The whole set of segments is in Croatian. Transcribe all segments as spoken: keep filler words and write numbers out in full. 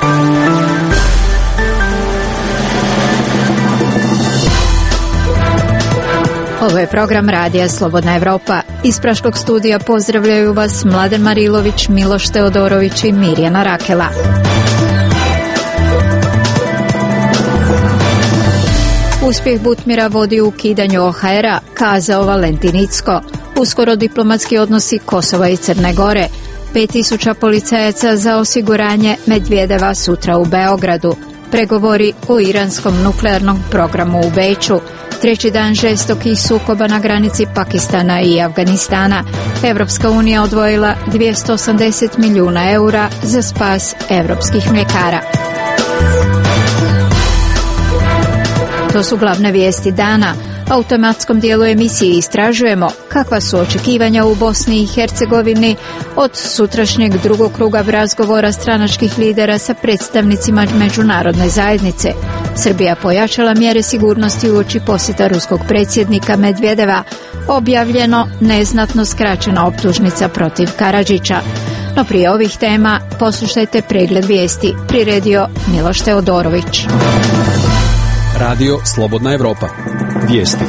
Ovo je program Radija Slobodna Evropa. Iz Praškog studija pozdravljaju vas Mladen Marilović, Miloš Teodorović i Mirjana Rakela. Uspjeh Butmira vodi u ukidanju O H R-a, kazao Valentin Incko. Uskoro diplomatski odnosi Kosova i Crne Gore. pet tisuća policajaca za osiguranje Medvedeva sutra u Beogradu. Pregovori o iranskom nuklearnom programu u Beču. Treći dan žestokih sukoba na granici Pakistana i Afganistana. Evropska unija odvojila dvjesto osamdeset milijuna eura za spas evropskih mljekara. To su glavne vijesti dana. U automatskom dijelu emisije istražujemo kakva su očekivanja u Bosni i Hercegovini od sutrašnjeg drugog kruga razgovora stranačkih lidera sa predstavnicima međunarodne zajednice. Srbija pojačala mjere sigurnosti uoči posjeta ruskog predsjednika Medvedeva. Objavljeno neznatno skraćena optužnica protiv Karadžića. No prije ovih tema poslušajte pregled vijesti. Priredio Miloš Teodorović. Radio Slobodna Evropa. Vijesti.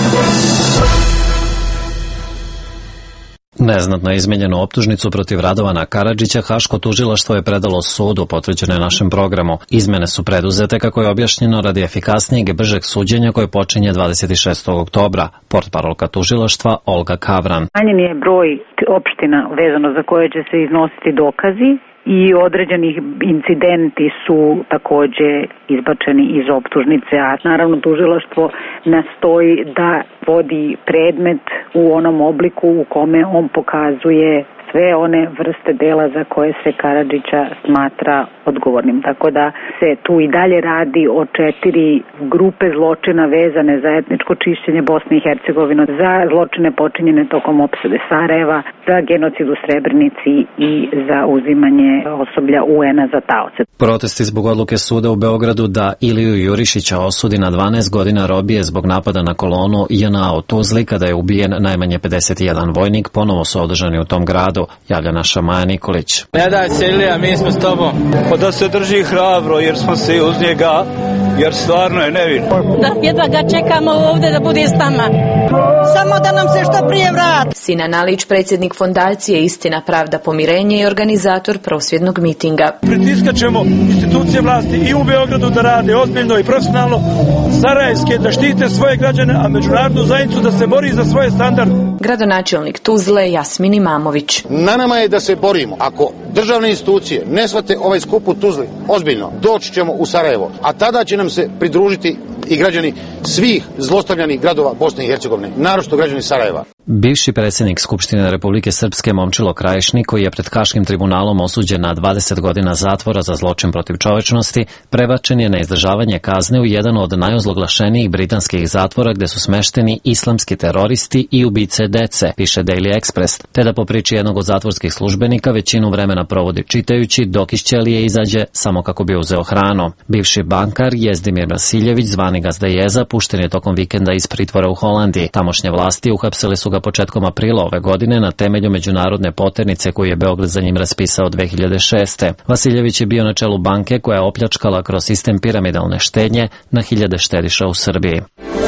Neznatno izmijenjenu optužnicu protiv Radovana Karadžića Haško tužilaštvo je predalo sudu, potvrđeno je našem programu. Izmjene su preduzete, kako je objašnjeno, radi efikasnijeg i bržeg suđenja koje počinje dvadeset šestog oktobra. Portparolka tužilaštva Olga Kavran. Smanjen je broj opština vezano za koje će se iznositi dokazi i određenih incidenti su također izbačeni iz optužnice, a naravno tužilaštvo nastoji da vodi predmet u onom obliku u kome on pokazuje sve one vrste dela za koje se Karadžića smatra odgovornim. Tako da se tu i dalje radi o četiri grupe zločina vezane za etničko čišćenje Bosne i Hercegovine, za zločine počinjene tokom opsade Sarajeva, za genocid u Srebrenici i za uzimanje osoblja U N-a za taoce. Protesti zbog odluke suda u Beogradu da Iliju Jurišića osudi na dvanaest godina robije zbog napada na kolonu J N A u Tuzli, kada je ubijen najmanje pedeset jedan vojnik, ponovo su održani u tom gradu, javlja naša Maja Nikolić. Ne daj se, Ilija, mi smo s tobom. Pa da se drži hrabro, jer smo se uz njega, jer stvarno je nevin. Da jedva ga čekamo ovdje da bude s nama. Samo da nam se što prije vrati. Sinan Alić, predsjednik fondacije Istina, pravda, pomirenje i organizator prosvjednog mitinga. Pritiskat ćemo institucije vlasti i u Beogradu da rade ozbiljno i profesionalno, sarajevske da štite svoje građane, a međunarodnu zajednicu da se bori za svoje standarde. Gradonačelnik Tuzle Jasmin Imamović. Na nama je da se borimo. Ako državne institucije ne shvate ovaj skup u Tuzli ozbiljno, doći ćemo u Sarajevo, a tada će nam se pridružiti i građani svih zlostavljanih gradova Bosne i Hercegovine, naročito građani Sarajeva. Bivši predsjednik Skupštine Republike Srpske Momčilo Krajišnik, koji je pred Haškim tribunalom osuđen na dvadeset godina zatvora za zločin protiv čovečnosti, prebačen je na izdržavanje kazne u jedan od najozloglašenijih britanskih zatvora, gde su smešteni islamski teroristi i ubice dece, piše Daily Express, te da po priči jednog od zatvorskih službenika većinu vremena provodi čitajući, dok iz ćelije izađe samo kako bi uzeo hranu. Bivši bankar Jezdimir Vasiljević, zvani Gazda Jeza, pušten je tokom vikenda iz pritvora u Holandiji. Tamošnje vlasti uhapsili su ga početkom aprila ove godine na temelju međunarodne poternice koju je Beograd za njim raspisao dve hiljade šeste. Vasiljević je bio na čelu banke koja je opljačkala kroz sistem piramidalne štednje na hiljade štediša u Srbiji.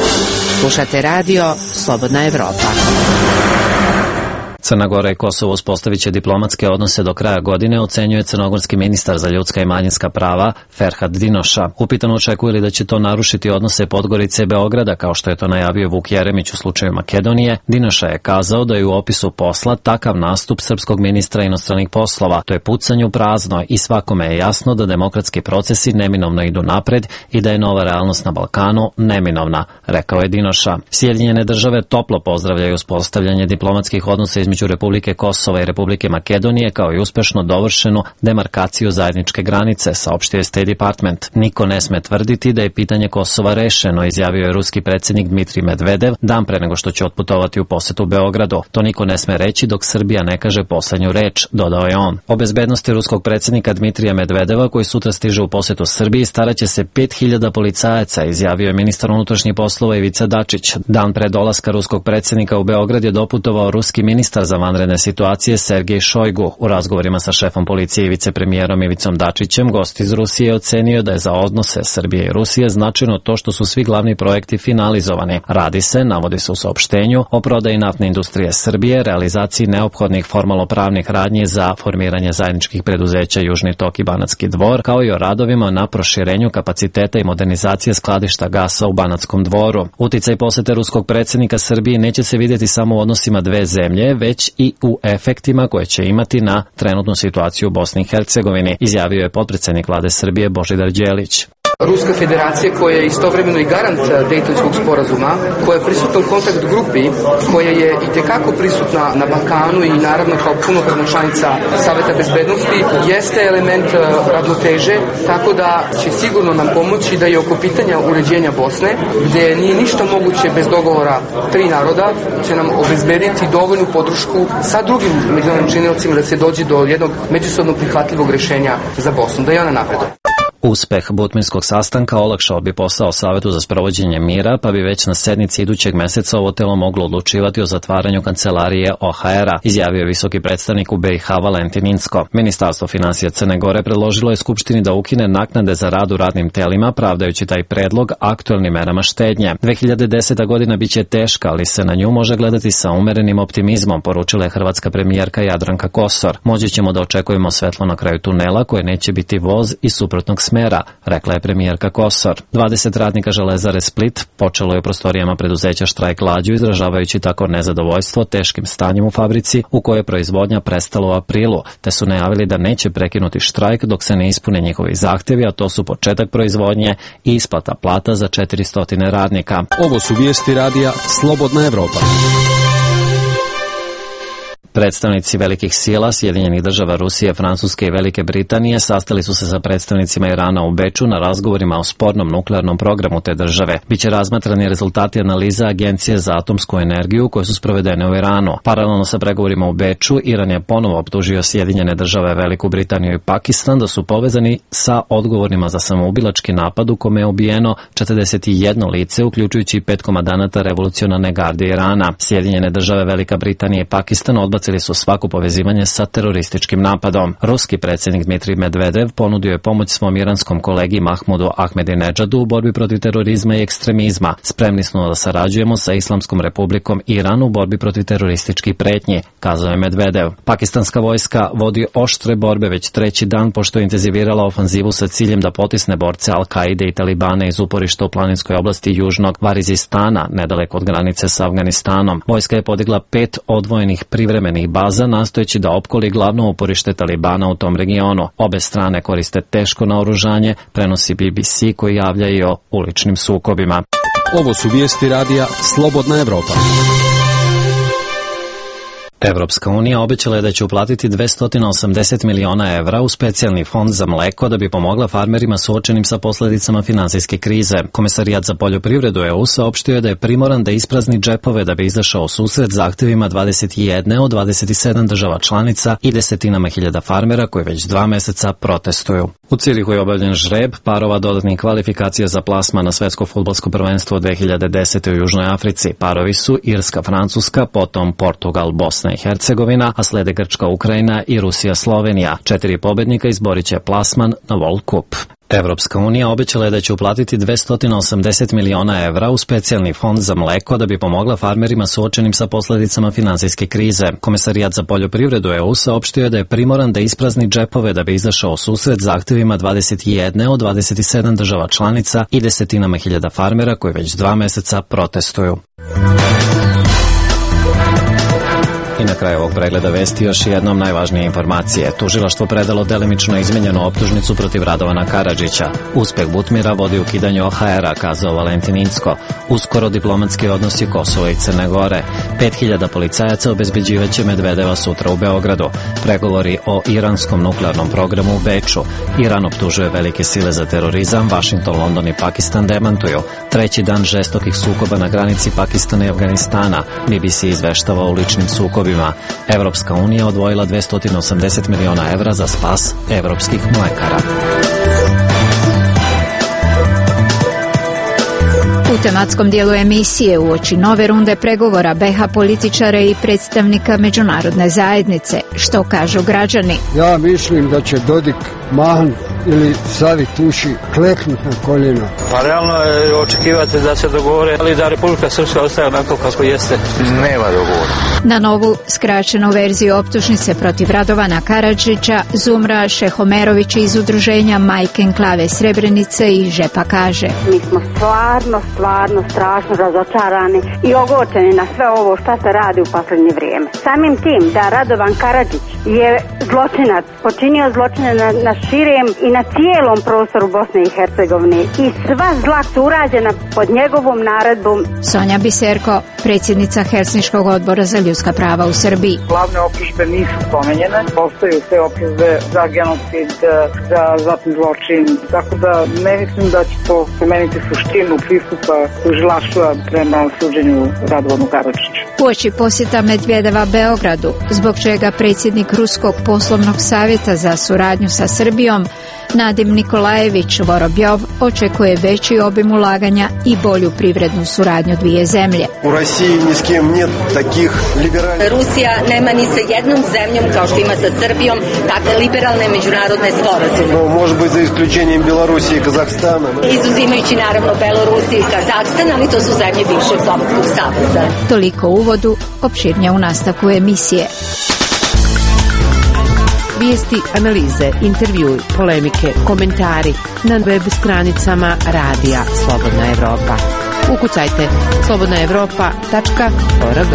Slušate radio Slobodna Evropa. Crna Gora i Kosovo uspostavit će diplomatske odnose do kraja godine, ocenjuje crnogorski ministar za ljudska i manjinska prava Ferhat Dinoša. Upitano očekuje li da će to narušiti odnose Podgorice i Beograda, kao što je to najavio Vuk Jeremić u slučaju Makedonije, Dinoša je kazao da je u opisu posla takav nastup srpskog ministra inostranih poslova. To je pucanje u prazno i svakome je jasno da demokratski procesi neminovno idu napred i da je nova realnost na Balkanu neminovna, rekao je Dinoša. Sjedinjene države toplo pozdravljaju uspostavljanje diplomatskih odnosa između između Republike Kosova i Republike Makedonije, kao i uspešno dovršenu demarkaciju zajedničke granice, saopštio je State Department. Niko ne sme tvrditi da je pitanje Kosova rešeno, izjavio je ruski predsjednik Dmitrij Medvedev dan pre nego što će otputovati u posetu Beogradu. To niko ne sme reći dok Srbija ne kaže poslednju reč, dodao je on. O bezbednosti ruskog predsjednika Dmitrija Medvedeva, koji sutra stiže u posetu Srbiji, staraće se pet hiljada policajaca, izjavio je ministar unutrašnjih poslova Ivica Dačić. Dan pre dolaska ruskog predsjednika u Beograd je doputovao ruski ministar ministar za vanredne situacije Sergej Šojgu u razgovorima sa šefom policije i vicepremijerom Ivicom Dačićem, gost iz Rusije je ocenio da je za odnose Srbije i Rusije značajno to što su svi glavni projekti finalizovani. Radi se, navodi se u saopštenju, o prodaji naftne industrije Srbije, realizaciji neophodnih formalno-pravnih radnji za formiranje zajedničkih preduzeća Južni tok i Banatski Dvor, kao i o radovima na proširenju kapaciteta i modernizacije skladišta gasa u Banatskom Dvoru. Uticaj posete ruskog predsjednika Srbije neće se vidjeti samo u odnosima dve zemlje, već i u efektima koje će imati na trenutnu situaciju u Bosni i Hercegovini, izjavio je potpredsjednik vlade Srbije Božidar Đelić. Ruska federacija koja je istovremeno i garant Dejtonskog sporazuma, koja je prisutna u kontakt grupi, koja je i tekako prisutna na Balkanu i naravno kao punopravna članica Saveta bezbednosti, jeste element ravnoteže, tako da će sigurno nam pomoći da je oko pitanja uređenja Bosne, gdje nije ništa moguće bez dogovora tri naroda, će nam obezbediti dovoljnu podršku sa drugim međunarodnim činiocima da se dođe do jednog međusobno prihvatljivog rješenja za Bosnu, da je ona napreduje. Uspeh butminskog sastanka olakšao bi posao Savetu za sprovođenje mira, pa bi već na sednici idućeg meseca ovo telo moglo odlučivati o zatvaranju kancelarije O H R-a, izjavio visoki predstavnik u B i H Valentin Incko. Ministarstvo finansija Crne Gore predložilo je Skupštini da ukine naknade za rad u radnim telima, pravdajući taj predlog aktuelnim merama štednje. dve hiljade deseta godina biće teška, ali se na nju može gledati sa umerenim optimizmom, poručila je hrvatska premijerka Jadranka Kosor. Moći ćemo da očekujemo svetlo na kraju tunela koje neće biti voz i suprotnog smera, rekla je premijerka Kosor. dvadeset radnika Železare Split počelo je u prostorijama preduzeća štrajk glađu, izražavajući tako nezadovoljstvo teškim stanjem u fabrici u kojoj je proizvodnja prestala u aprilu, te su najavili da neće prekinuti štrajk dok se ne ispune njihovi zahtjevi, a to su početak proizvodnje i isplata plata za četiristo radnika. Ovo su vijesti radija Slobodna Evropa. Predstavnici velikih sila Sjedinjenih država Rusije, Francuske i Velike Britanije sastali su se sa predstavnicima Irana u Beču na razgovorima o spornom nuklearnom programu te države. Biće razmatrani rezultati analiza Agencije za atomsku energiju koje su sprovedene u Iranu. Paralelno sa pregovorima u Beču, Iran je ponovo optužio Sjedinjene države, Veliku Britaniju i Pakistan da su povezani sa odgovornima za samoubilački napad u kome je ubijeno četrdeset jedno lice, uključujući pet komandanata revolucionarne garde Irana. Sjedinjene države, Velika Britanija i Pakistan odbacili su svako povezivanje sa terorističkim napadom. Ruski predsjednik Dmitrij Medvedev ponudio je pomoć svom iranskom kolegi Mahmudu Ahmedinedžadu u borbi protiv terorizma i ekstremizma. Spremni smo da sarađujemo sa Islamskom republikom Iran u borbi protiv terorističkih pretnji, kazao je Medvedev. Pakistanska vojska vodi oštre borbe već treći dan pošto je intenzivirala ofanzivu sa ciljem da potisne borce Al-Kaide i Talibane iz uporišta u planinskoj oblasti južnog Varizistana, nedaleko od granice sa Afganistanom. Vojska je podigla pet odvojenih privremenih baza nastojeći da opkoli glavno uporište Talibana u tom regionu. Obe strane koriste teško naoružanje, prenosi B B C koji javlja i o uličnim sukobima. Ovo su vijesti radija Slobodna Evropa. Evropska unija obećala je da će uplatiti dvesta osamdeset miliona evra u specijalni fond za mleko da bi pomogla farmerima suočenim sa posljedicama finansijske krize. Komesarijat za poljoprivredu E U saopštio je da je primoran da isprazni džepove da bi izašao u susret zahtjevima dvadeset jedne od dvadeset sedam država članica i desetinama hiljada farmera koji već dva meseca protestuju. U Cirihu je obavljen žreb parova dodatnih kvalifikacija za plasman na Svetsko fudbalsko prvenstvo dve hiljade desete u Južnoj Africi. Parovi su Irska, Francuska, potom Portugal, Bosna i Hercegovina, a slede Grčka, Ukrajina i Rusija, Slovenija. Četiri pobednika izborit će plasman na World Cup. Evropska unija obećala je da će uplatiti dvesta osamdeset miliona evra u specijalni fond za mleko da bi pomogla farmerima suočenim sa posljedicama finansijske krize. Komesarijat za poljoprivredu E U saopštio je da je primoran da isprazni džepove da bi izašao u susret zahtjevima dvadeset jedne od dvadeset sedam država članica i desetinama hiljada farmera koji već dva meseca protestuju. I na kraju ovog pregleda vesti još jednom najvažnije informacije. Tužilaštvo predalo delimično izmijenjenu optužnicu protiv Radovana Karadžića. Uspeh Butmira vodi ukidanju O H R-a, kazao Valentin Incko. Uskoro diplomatski odnosi Kosova i Crne Gore. pet hiljada policajaca obezbeđivaće Medvedeva sutra u Beogradu. Pregovori o iranskom nuklearnom programu u Beču. Iran optužuje velike sile za terorizam, Vašington, London i Pakistan demantuju. Treći dan žestokih sukoba na granici Pakistana i Afganistana. B B C izveštava o ličnim sukobima. Evropska unija odvojila dvesta osamdeset miliona evra za spas evropskih mlekara. U tematskom dijelu emisije uoči nove runde pregovora B iH političara i predstavnika međunarodne zajednice. Što kažu građani? Ja mislim da će Dodik, Mahn ili Savit Uši kleknuti na koljena. Pa realno je očekivati da se dogovore, ali da Republika Srpska ostaje onako kako jeste. Nema dogovora. Na novu skraćenu verziju optužnice protiv Radovana Karadžića, Zumra Šehomerović iz udruženja Majke Enklave Srebrenice i Žepa kaže: Mi smo stvarno, stvarno strašno razočarani i ogorčeni na sve ovo šta se radi u posljednje vrijeme. Samim tim da Radovan Karadžić je zločinac, počinio zločine na, na širem i na cijelom prostoru Bosne i Hercegovine i sva zla su urađena pod njegovom naredbom. Sonja Biserko, predsjednica Helsinškog odbora za ljudska prava u Srbiji. Glavne optužbe nisu spomenjene, postaju sve optužbe za genocid, za zatni zločin, tako da ne mislim da će to promeniti suštinu pristupa tužilaštva prema suđenju Radovanu Karadžiću. Uoči posjeta Medvedeva Beogradu, zbog čega predsjednik Ruskog poslovnog savjeta za suradnju sa Srbijom Nadim Nikolajević Vorobjov očekuje veći obim ulaganja i bolju privrednu suradnju dvije zemlje. U Rusiji ni s kim нет takih liberalnih. Rusija nema ni sa jednom zemljom kao što ima sa Srbijom takve liberalne međunarodne sporazume. No, može biti za isključenjem Belorusije i Kazahstana. Izuzimajući naravno Belorusiju i Kazahstan, ali to su zemlje bivšeg Sovjetskog saveza. Toliko u uvodu, opširnije u nastavku emisije. Vijesti, analize, intervjui, polemike, komentari na web stranicama Radija Slobodna Evropa. Ukucajte slobodna evropa tačka org.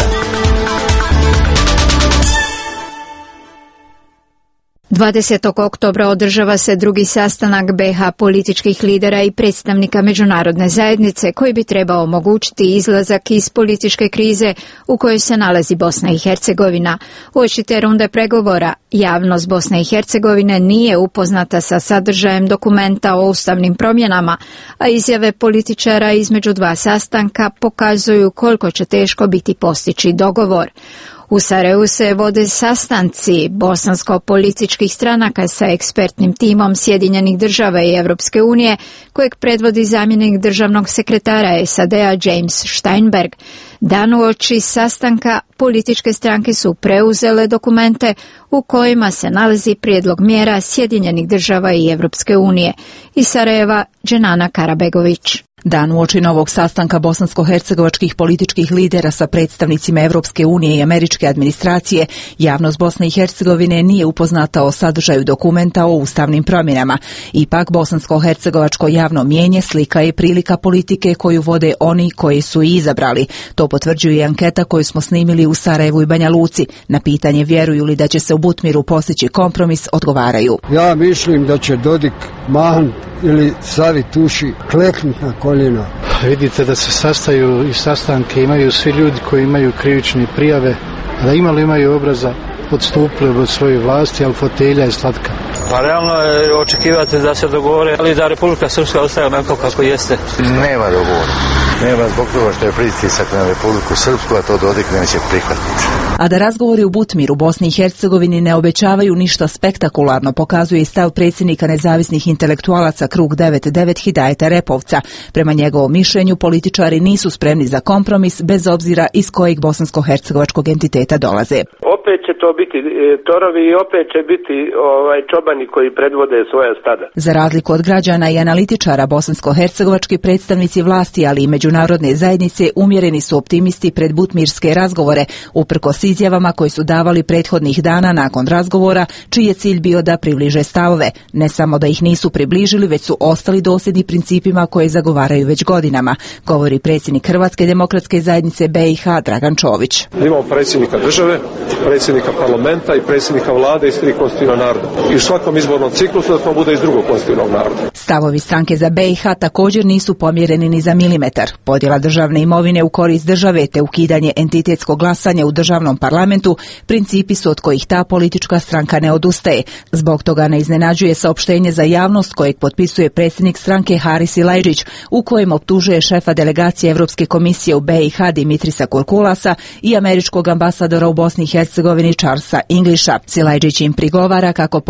dvadesetog oktobra održava se drugi sastanak B iH političkih lidera i predstavnika međunarodne zajednice koji bi trebao omogućiti izlazak iz političke krize u kojoj se nalazi Bosna i Hercegovina. Uoči te runde pregovora javnost Bosne i Hercegovine nije upoznata sa sadržajem dokumenta o ustavnim promjenama, a izjave političara između dva sastanka pokazuju koliko će teško biti postići dogovor. U Sarajevu se vode sastanci bosansko-političkih stranaka sa ekspertnim timom Sjedinjenih država i Europske unije, kojeg predvodi zamjenik državnog sekretara S A D-a James Steinberg. Dan uoči sastanka političke stranke su preuzele dokumente u kojima se nalazi prijedlog mjera Sjedinjenih država i Europske unije. Iz Sarajeva, Dženana Karabegović. Dan uoči novog sastanka bosansko-hercegovačkih političkih lidera sa predstavnicima Evropske unije i američke administracije, javnost Bosne i Hercegovine nije upoznata o sadržaju dokumenta o ustavnim promjenama. Ipak, bosansko-hercegovačko javno mijenje slika je prilika politike koju vode oni koji su i izabrali. To potvrđuje anketa koju smo snimili u Sarajevu i Banja Luci. Na pitanje vjeruju li da će se u Butmiru postići kompromis, odgovaraju. Ja mislim da će Dodik, Mahn ili Savit Uši kleknuti na koljena. Vidite da se sastaju i sastanke imaju svi ljudi koji imaju krivične prijave, da imali imaju obraza, odstupili od svoje vlasti, ali fotelja je slatka. Pa realno je očekivati da se dogovore, ali da Republika Srpska ostaje onako kako jeste. Nema dogovora. Nema zbog toga što je pritisak na Republiku Srpsku, a to Dodik neće prihvatiti. A da razgovori u Butmiru, Bosni i Hercegovini ne obećavaju ništa spektakularno, pokazuje i stav predsjednika nezavisnih intelektualaca Krug devedeset devet Hidajeta Repovca. Prema njegovom mišljenju, političari nisu spremni za kompromis, bez obzira iz kojeg bosansko-hercegovačkog entiteta dolaze. Opet će to biti torovi i opet će biti ovaj, čobani koji predvode svoja stada. Za razliku od građana i analitičara, bosansko-hercegovački predstavnici vlasti, ali i međunarodne zajednice umjereni su optimisti pred butmirske razgovore, uprkos izjavama koje su davali prethodnih dana nakon razgovora, čiji je cilj bio da približe stavove. Ne samo da ih nisu približili, već su ostali dosljedni principima koje zagovaraju već godinama, govori predsjednik Hrvatske demokratske zajednice B iH Dragan Čović. Imamo predsjednika države, predsjednika parlamenta i predsjednika vlade iz tri konstitutivna naroda. I u svakom izbornom ciklusu da to bude iz drugog konstitutivnog naroda. Stavovi stranke za B iH također nisu pomjereni ni za milimetar. Podjela državne imovine u korist države te ukidanje entitetskog glasanja u državnom parlamentu principi su od kojih ta politička stranka ne odustaje. Zbog toga ne iznenađuje saopštenje za javnost kojeg potpisuje predsjednik stranke Haris Silajdžić, u kojem optužuje šefa delegacije Europske komisije u B iH Dimitrisa Kurkulasa i američkog ambasadora u Bosni i Hercegovini Charlesa Englisha. Silajdžić im prigovara kako pokušavaju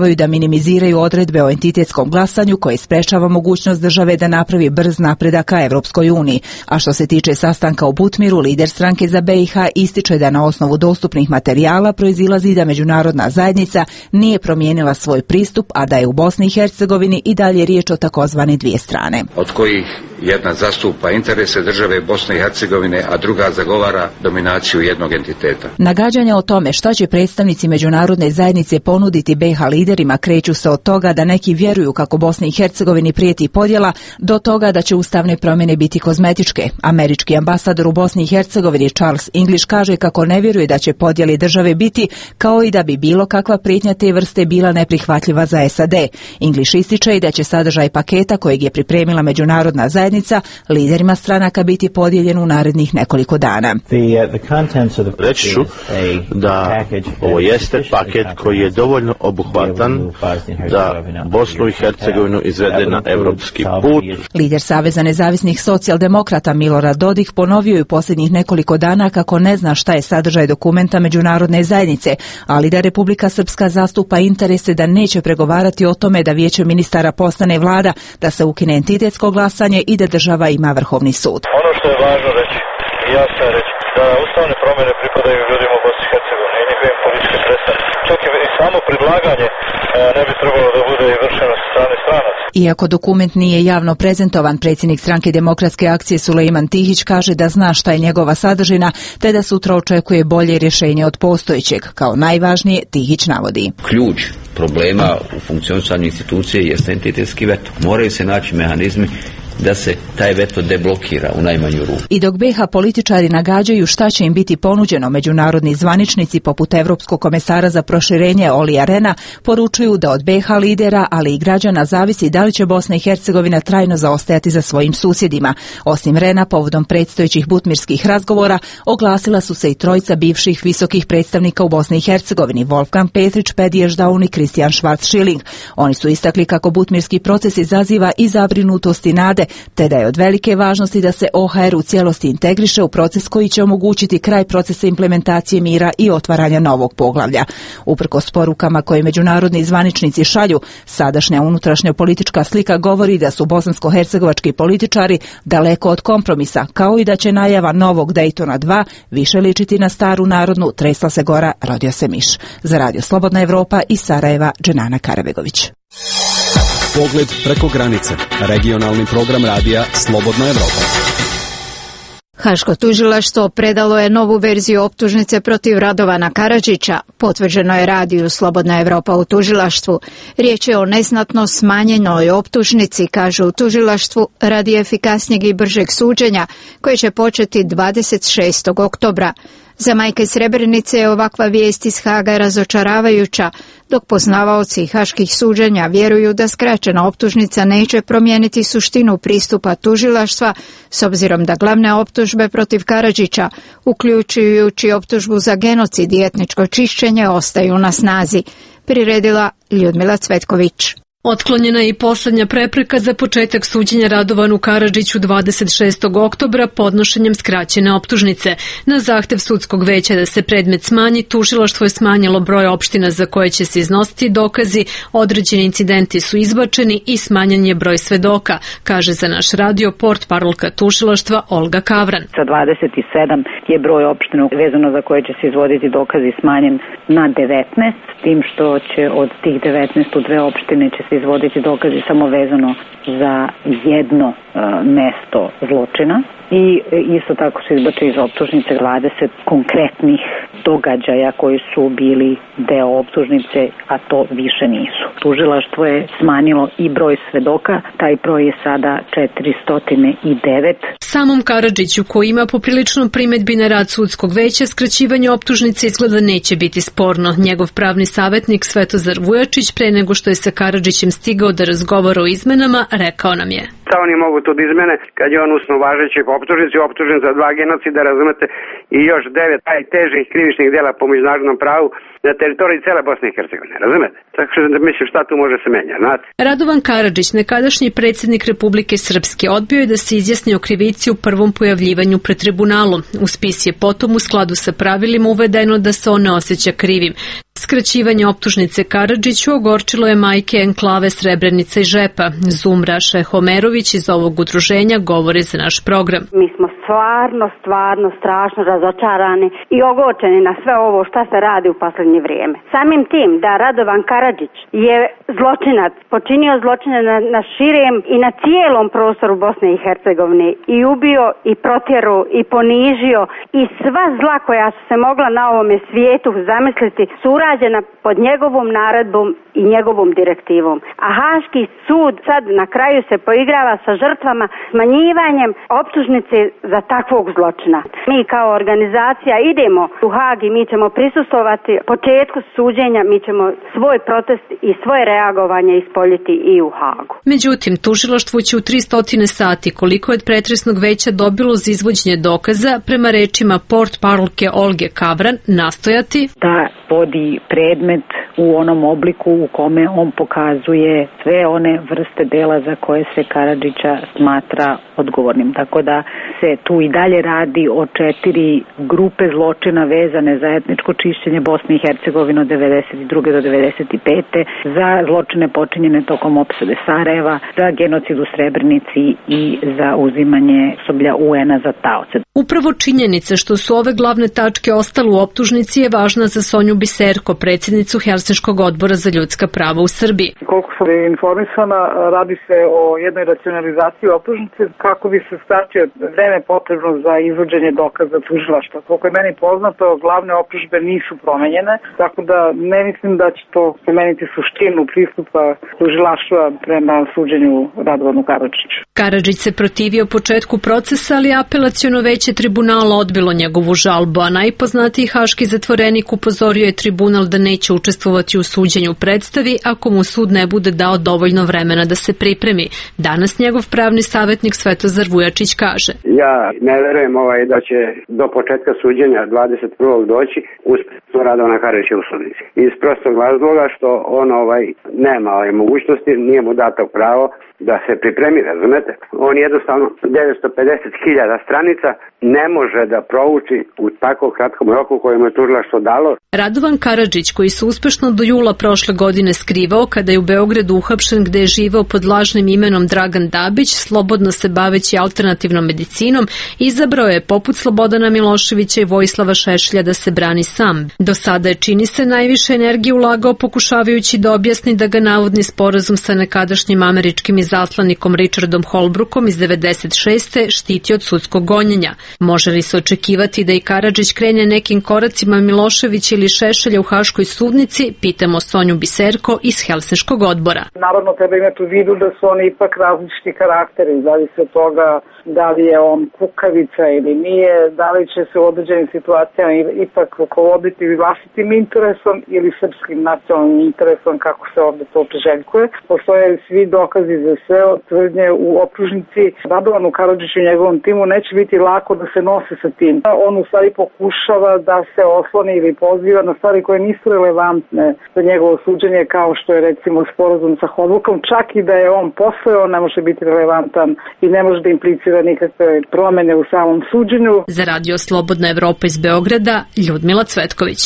pokušavaju da minimiziraju odredbe o entitetskom glasanju koje sprečava mogućnost države da napravi brz napredak ka Evropskoj uniji. A što se tiče sastanka u Butmiru, lider stranke za B i H ističe da na osnovu dostupnih materijala proizilazi da međunarodna zajednica nije promijenila svoj pristup, a da je u Bosni i Hercegovini i dalje riječ o takozvane dvije strane. Od kojih jedna zastupa interese države Bosne i Hercegovine, a druga zagovara dominaciju jednog entiteta. Nagađanja o tome šta će predstavnici međunarodne zajednice ponuditi B i H liderima kreću se od toga da neki vjeruju kako Bosni i Hercegovini prijeti podjela do toga da će ustavne promjene biti kozmetičke. Američki ambasador u Bosni i Hercegovini Charles English kaže kako ne vjeruje da će podjeli države biti, kao i da bi bilo kakva prijetnja te vrste bila neprihvatljiva za S A D. English ističe i da će sadržaj paketa kojeg je pripremila međunarodna zajednica liderima stranaka biti podijeljen u narednih nekoliko dana. Reći ću da ovo jeste paket koji je dovoljno obuhvatan da Bosnu i Hercegovinu izvede na evropski put. Lider Saveza nezavisnih socijaldemokrata Milorad Dodik ponovio je u posljednjih nekoliko dana kako ne zna šta je sadržaj dokumenta međunarodne zajednice, ali da Republika Srpska zastupa interese da neće pregovarati o tome da Vijeće ministara postane vlada, da se ukine entitetsko glasanje i da država ima Vrhovni sud. Ono što je važno reći, jasno je reći, da ustavne promjene pripadaju ljudima u Bosni i Hercegovini i njihovim političkim predstavnicima. Čak i samo predlaganje ne bi trebalo da bude vršeno sa strane stranaca. Iako dokument nije javno prezentovan, predsjednik stranke Demokratske akcije Sulejman Tihić kaže da zna šta je njegova sadržina, te da sutra očekuje bolje rješenje od postojećeg. Kao najvažnije, Tihić navodi: ključ problema u funkcionisanju institucije jeste entitetski veto. Moraju se naći mehanizmi da se taj veto deblokira u najmanju ruku. I dok B i H političari nagađaju šta će im biti ponuđeno, međunarodni zvaničnici poput Evropskog komesara za proširenje Olija Rena poručuju da od B i H lidera, ali i građana zavisi da li će Bosna i Hercegovina trajno zaostajati za svojim susjedima. Osim Rena, povodom predstojećih butmirskih razgovora oglasila su se i trojica bivših visokih predstavnika u Bosni i Hercegovini, Wolfgang Petrić, Pediš Daun i Kristijan Schwarz-Schilling. Oni su istakli kako butmirski proces izaziva i zabrinutost i nade, te da je od velike važnosti da se O H R u cijelosti integriše u proces koji će omogućiti kraj procesa implementacije mira i otvaranja novog poglavlja. Uprkos porukama koje međunarodni zvaničnici šalju, sadašnja unutrašnja politička slika govori da su bosansko-hercegovački političari daleko od kompromisa, kao i da će najava novog Daytona dva više ličiti na staru narodnu tresla se gora, rodio se miš. Za Radio Slobodna Evropa iz Sarajeva, Dženana Karabegović. Pogled preko granice. Regionalni program radija Slobodna Evropa. Haško tužilaštvo predalo je novu verziju optužnice protiv Radovana Karadžića. Potvrđeno je radiju Slobodna Evropa u tužilaštvu. Riječ je o neznatno smanjenoj optužnici, kažu u tužilaštvu, radi efikasnijeg i bržeg suđenja, koje će početi dvadeset šestog oktobra. Za majke Srebrenice je ovakva vijest iz Haga razočaravajuća, dok poznavaoci haških suđenja vjeruju da skraćena optužnica neće promijeniti suštinu pristupa tužilaštva, s obzirom da glavne optužbe protiv Karadžića, uključujući optužbu za genocid i etničko čišćenje, ostaju na snazi. Priredila Ljudmila Cvetković. Otklonjena je i posljednja prepreka za početak suđenja Radovanu Karadžiću dvadeset šestog oktobra podnošenjem skraćene optužnice. Na zahtjev sudskog veća da se predmet smanji, tužilaštvo je smanjilo broj opština za koje će se iznositi dokazi, određeni incidenti su izbačeni i smanjen je broj svedoka, kaže za naš radio portparolka tužilaštva Olga Kavran. Sa dvadeset sedam je broj opština vezano za koje će se izvoditi dokazi smanjen na devetnaest, s tim što će od tih devetnaest u dve opštine će se izvoditi dokazi samo vezano za jedno uh, mesto zločina i isto tako se izbače iz optužnice dvadeset konkretnih događaja koji su bili deo optužnice, a to više nisu. Tužilaštvo je smanjilo i broj svedoka, taj broj je sada četiristo devet. Samom Karadžiću, koji ima poprilično primjedbi na rad sudskog veća, skraćivanje optužnice izgleda neće biti sporno. Njegov pravni savjetnik Svetozar Vujačić, pre nego što je sa Karadžićem stigao da razgovara o izmenama, rekao nam je: Šta oni mogu tu da izmene kad je on usno važeći po optužnici, optužen za dva genocida, razumete, i još devet najtežih krivičnih djela po međunarodnom pravu na teritoriji cele Bosne i Hercegovine, razumete? Tako što mislim šta tu može se menja, znate? Radovan Karadžić, nekadašnji predsjednik Republike Srpske, odbio je da se izjasni o krivici u prvom pojavljivanju pred tribunalu. U spis je potom u skladu sa pravilima uvedeno da se on ne osjeća krivim. Skraćivanje optužnice Karadžiću ogorčilo je majke enklave Srebrenica i Žepa. Zumra Šehomerović iz ovog udruženja govori za naš program. Mi smo stvarno, stvarno strašno razočarani i ogorčeni na sve ovo šta se radi u posljednje vrijeme. Samim tim da Radovan Karadžić je zločinac, počinio zločine na, na širem i na cijelom prostoru Bosne i Hercegovine i ubio i protjeru i ponižio i sva zla koja su se mogla na ovome svijetu zamisliti su urađena pod njegovom naredbom i njegovom direktivom. A Haški sud sad na kraju se poigrava sa žrtvama smanjivanjem optužnice za takvog zločina. Mi kao organizacija idemo u Hag i mi ćemo prisustvovati početku suđenja, mi ćemo svoj protest i svoje reagovanje ispoljiti i u Hagu. Međutim, tužilaštvo će u tristo sati, koliko je od pretresnog veća dobilo za izvođenje dokaza, prema rečima portparolke Olge Kavran, nastojati da vodi predmet u onom obliku u kome on pokazuje sve one vrste dela za koje se Karadžića smatra odgovornim. Tako da se tu i dalje radi o četiri grupe zločina vezane za etničko čišćenje Bosne i Hercegovine od devedeset druge do devedeset pete za zločine počinjene tokom opsade Sarajeva, za genocid u Srebrenici i za uzimanje osoblja U N-a za taoce. Upravo činjenica što su ove glavne tačke ostale u optužnici je važna za Sonju Biserko, predsjednicu Helsinškog odbora za ljudska prava u Srbiji. Koliko sam informisana, radi se o jednoj racionalizaciji optužnice kako bi se skratio vreme potrebno za izvođenje dokaza tužilaštva. Koliko je meni poznato, glavne optužbe nisu promenjene, tako da ne mislim da će to promeniti suštinu pristupa tužilaštva prema suđenju Radovanu Karadžiću. Karadžić se protivio početku procesa, ali apelaciono veće tribunala odbilo njegovu žalbu, a najpoznatiji haški zatvorenik upozorio je tribunal da neće učestvovati u suđenju predstavi ako mu sud ne bude dao dovoljno vremena da se pripremi. Danas njegov pravni savjetnik Svetozar Vujačić kaže: Ja ne verujem ovaj, da će do početka suđenja dvadeset prvog doći uspješno Radovana Karadžića u sudnici. Iz prostog razloga što on ovaj, nema ovaj, mogućnosti, nije mu dato pravo da se pripremi, razumete? On jednostavno devetsto pedeset hiljada stranica ne može da prouči u tako kratkom roku kojem je tužilaštvo dalo. Radovan Karadžić, koji se uspešno do jula prošle godine skrivao kada je u Beogradu uhapšen gde je živeo pod lažnim imenom Dragan Dabić, slobodno se baveći alternativnom medicinom, izabrao je poput Slobodana Miloševića i Vojislava Šešelja da se brani sam. Do sada je, čini se, najviše energije ulagao pokušavajući da objasni da ga navodni sporazum sa nekadašnjim američkim izaslanikom Richardom Holbrookom iz devedeset šeste štiti od sudskog gonjenja. Može li se očekivati da i Karadžić krene nekim koracima Miloševića ili Šešelja u Haškoj sudnici, pitamo Sonju Biserko iz Helsinškog odbora. Naravno, treba imati u vidu da su oni ipak različiti karakteri, zavisi od toga da li je on kukavica ili nije, da li će se u određenim situacijama ipak rukovoditi vlastitim interesom ili srpskim nacionalnim interesom, kako se ovdje to priželjkuje. Postoje svi dokazi za sve tvrdnje u optužnici. Radovanu Karadžiću i njegovom timu neće biti lako da se nose sa tim. On u stvari pokušava da se osloni ili poziva na stvari koje nisu relevantne za njegovo suđenje, kao što je recimo sporazum sa Holbrookom. Čak i da je on postojao, ne može biti relevantan i ne može da implicira nikakve promene u samom suđenju. Za Radio Slobodna Evropa iz Beograda, Ljudmila Cvetković.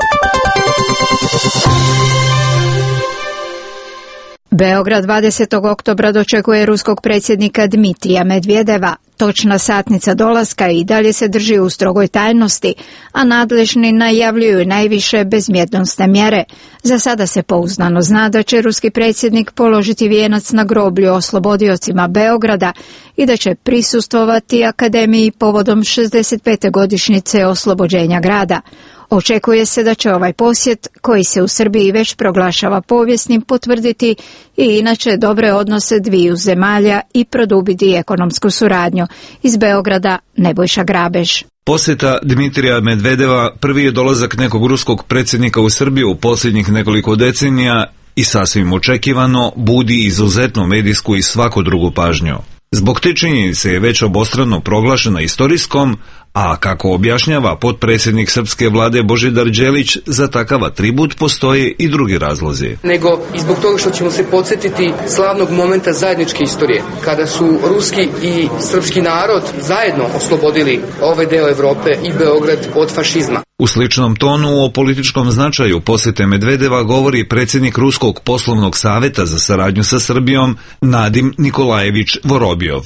Beograd dvadesetog oktobra dočekuje ruskog predsjednika Dmitrija Medvedeva. Točna satnica dolaska i dalje se drži u strogoj tajnosti, a nadležni najavljuju najviše bezbjednosne mjere. Za sada se pouzdano zna da će ruski predsjednik položiti vijenac na groblju oslobodiocima Beograda i da će prisustvovati akademiji povodom šezdeset pete godišnjice oslobođenja grada. Očekuje se da će ovaj posjet, koji se u Srbiji već proglašava povijesnim, potvrditi i inače dobre odnose dviju zemalja i produbiti ekonomsku suradnju. Iz Beograda Nebojša Grabež. Posjeta Dmitrija Medvedeva prvi je dolazak nekog ruskog predsjednika u Srbiju u posljednjih nekoliko decenija i sasvim očekivano budi izuzetnu medijsku i svaku drugu pažnju. Zbog te činjenice je već obostrano proglašena istorijskom, a kako objašnjava potpredsjednik srpske vlade Božidar Đelić, za takav atribut postoje i drugi razlozi. Nego i zbog toga što ćemo se podsjetiti slavnog momenta zajedničke istorije, kada su ruski i srpski narod zajedno oslobodili ovaj deo Evrope i Beograd od fašizma. U sličnom tonu o političkom značaju posete Medvedeva govori predsjednik Ruskog poslovnog saveta za saradnju sa Srbijom Nadim Nikolajević Vorobjov.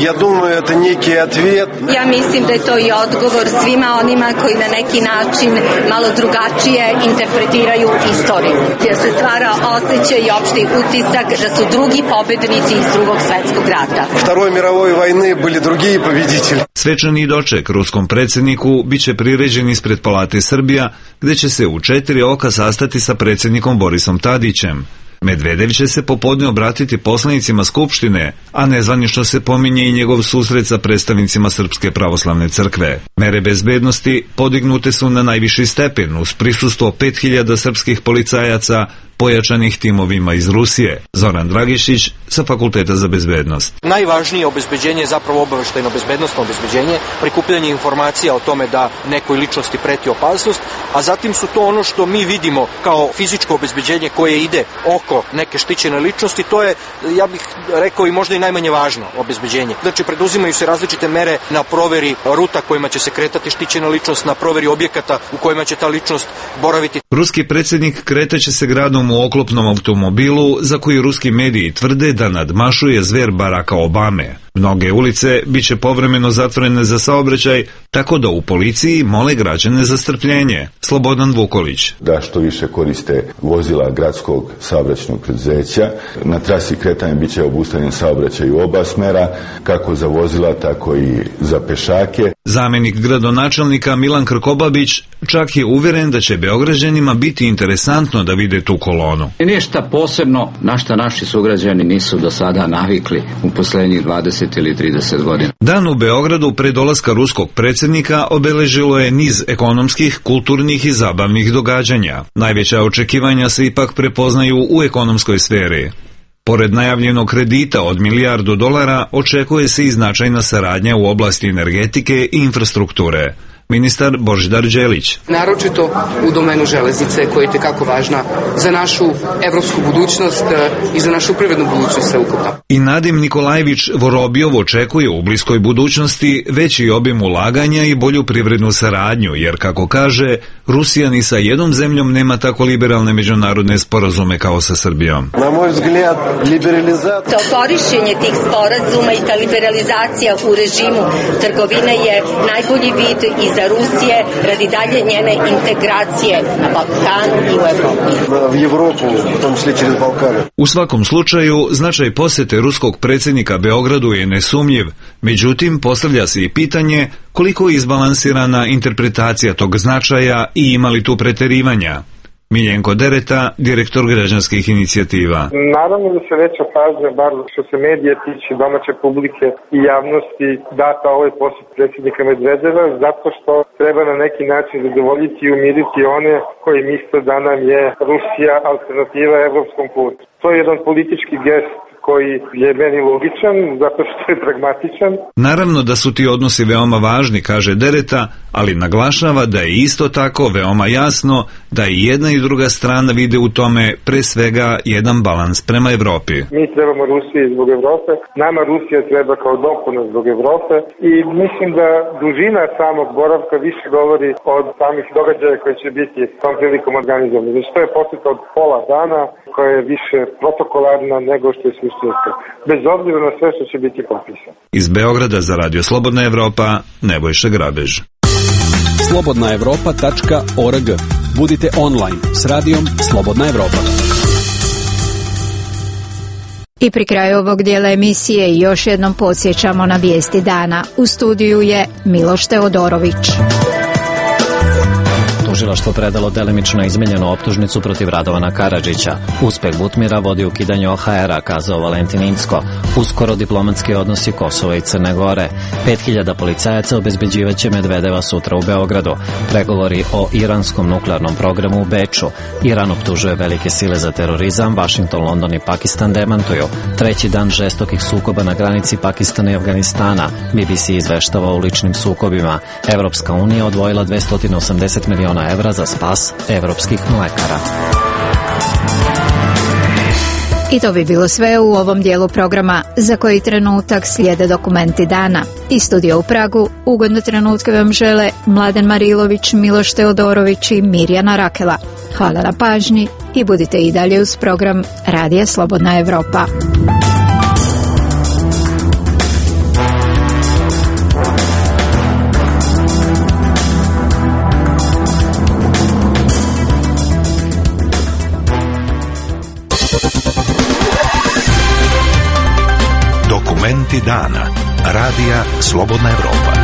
Ja mislim da je to i odgovor svima onima koji na neki način malo drugačije interpretiraju istoriju. Jer se stvara osjećaj i opšti utisak da su drugi pobednici iz drugog svetskog rata. Второй мировой войны были другие победители. Svečani doček ruskom predsjedniku biće priređen ispred Palate Srbija, gde će se u četiri oka sastati sa predsjednikom Borisom Tadićem. Medvedev će se popodne obratiti poslanicima Skupštine, a nezvanično se pominje i njegov susret sa predstavnicima Srpske pravoslavne crkve. Mere bezbednosti podignute su na najviši stepen uz prisustvo pet hiljada srpskih policajaca pojačanih timovima iz Rusije. Zoran Dragišić sa Fakulteta za bezbednost. Najvažnije obezbeđenje je zapravo obaveštajno bezbednostno obezbeđenje, prikupljanje informacija o tome da nekoj ličnosti preti opasnost, a zatim su to ono što mi vidimo kao fizičko obezbeđenje koje ide oko neke štićene ličnosti, to je, ja bih rekao, i možda i najmanje važno obezbeđenje. Znači, preduzimaju se različite mere na proveri ruta kojima će se kretati štićena ličnost, na proveri objekata u kojima će ta ličnost boraviti. Ruski predsjednik kretaće se gradom u oklopnom automobilu za koji ruski mediji tvrde da nadmašuje zver Baracka Obame. Mnoge ulice biće povremeno zatvorene za saobraćaj, tako da u policiji mole građane za strpljenje. Slobodan Vukolić. Da što više koriste vozila gradskog saobraćajnog preduzeća. Na trasi kretanja biće obustavljen saobraćaj u oba smera, kako za vozila, tako i za pešake. Zamenik gradonačelnika Milan Krkobabić čak je uvjeren da će Beograđanima biti interesantno da vide tu kolonu. Ništa posebno na šta naši sugrađani nisu do sada navikli u poslednjih dvadeset ili trideset godina. Dan u Beogradu pre dolaska ruskog predsjednika obeležilo je niz ekonomskih, kulturnih i zabavnih događanja. Najveća očekivanja se ipak prepoznaju u ekonomskoj sferi. Pored najavljenog kredita od milijardu dolara, očekuje se i značajna saradnja u oblasti energetike i infrastrukture. Ministar Božidar Đelić. Naročito u domenu železnice koja je tekako važna za našu evropsku budućnost i za našu privrednu budućnost sveukupno. I Nadim Nikolajević Vorobjov očekuje u bliskoj budućnosti veći obim ulaganja i bolju privrednu saradnju, jer kako kaže, Rusija ni sa jednom zemljom nema tako liberalne međunarodne sporazume kao sa Srbijom. Na moj vzgled, liberalizacija. To korišćenje tih sporazuma i ta liberalizacija u režimu trgovine je najbolji vid i za Rusije radi dalje njene integracije na Balkanu i u Evropi. U Evropu, u tom slučaju через Balkane. U svakom slučaju, značaj posete ruskog predsjednika Beogradu je nesumnjiv, međutim postavlja se i pitanje koliko je izbalansirana interpretacija tog značaja i ima li tu preterivanja. Miljenko Dereta, direktor građanskih inicijativa. Naravno da se veća pažnja, bar što se medije tiče, domaće publike i javnosti, data ovaj posjet predsjednika Medvedeva, zato što treba na neki način zadovoljiti i umiriti one koji misle da nam je Rusija alternativa evropskom putu. To je jedan politički gest koji je meni logičan, zato što je pragmatičan. Naravno da su ti odnosi veoma važni, kaže Dereta, ali naglašava da je isto tako veoma jasno da i jedna i druga strana vide u tome pre svega jedan balans prema Evropi. Mi trebamo Rusiji zbog Evrope, nama Rusija treba kao dopuna zbog Evrope i mislim da dužina samog boravka više govori od samih događaja koji će biti tom prilikom organizovani. Znači to je posjeta od pola dana koja je više protokolarna nego što je suštinska, bez obzira na sve što će biti potpisano. Iz Beograda za Radio Slobodna Evropa, Nebojša Grabež. slobodna evropa tačka org. Budite online s radijom Slobodna Evropa. I pri kraju ovog dijela emisije još jednom podsjećamo na vijesti dana. U studiju je Miloš Teodorović. Tužilaštvo predalo delimično izmenjenu optužnicu protiv Radovana Karadžića. Uspeh Butmira vodi ukidanju O H R-a, kazao Valentin Incko. Uskoro diplomatski odnosi Kosova i Crne Gore. pet hiljada policajaca obezbeđivaće Medvedeva sutra u Beogradu. Pregovori o iranskom nuklearnom programu u Beču. Iran optužuje velike sile za terorizam, Vašington, London i Pakistan demantuju. Treći dan žestokih sukoba na granici Pakistana i Afganistana. B B C izveštava o ličnim sukobima. Evropska unija odvojila dvesta osamdeset miliona evra za spas evropskih mlekara. I to bi bilo sve u ovom dijelu programa, za koji trenutak slijede dokumenti dana. Iz studija u Pragu ugodne trenutke vam žele Mladen Marilović, Miloš Teodorović i Mirjana Rakela. Hvala na pažnji i budite i dalje uz program Radija Slobodna Evropa. Dokumenti dana. Radija Slobodna Evropa.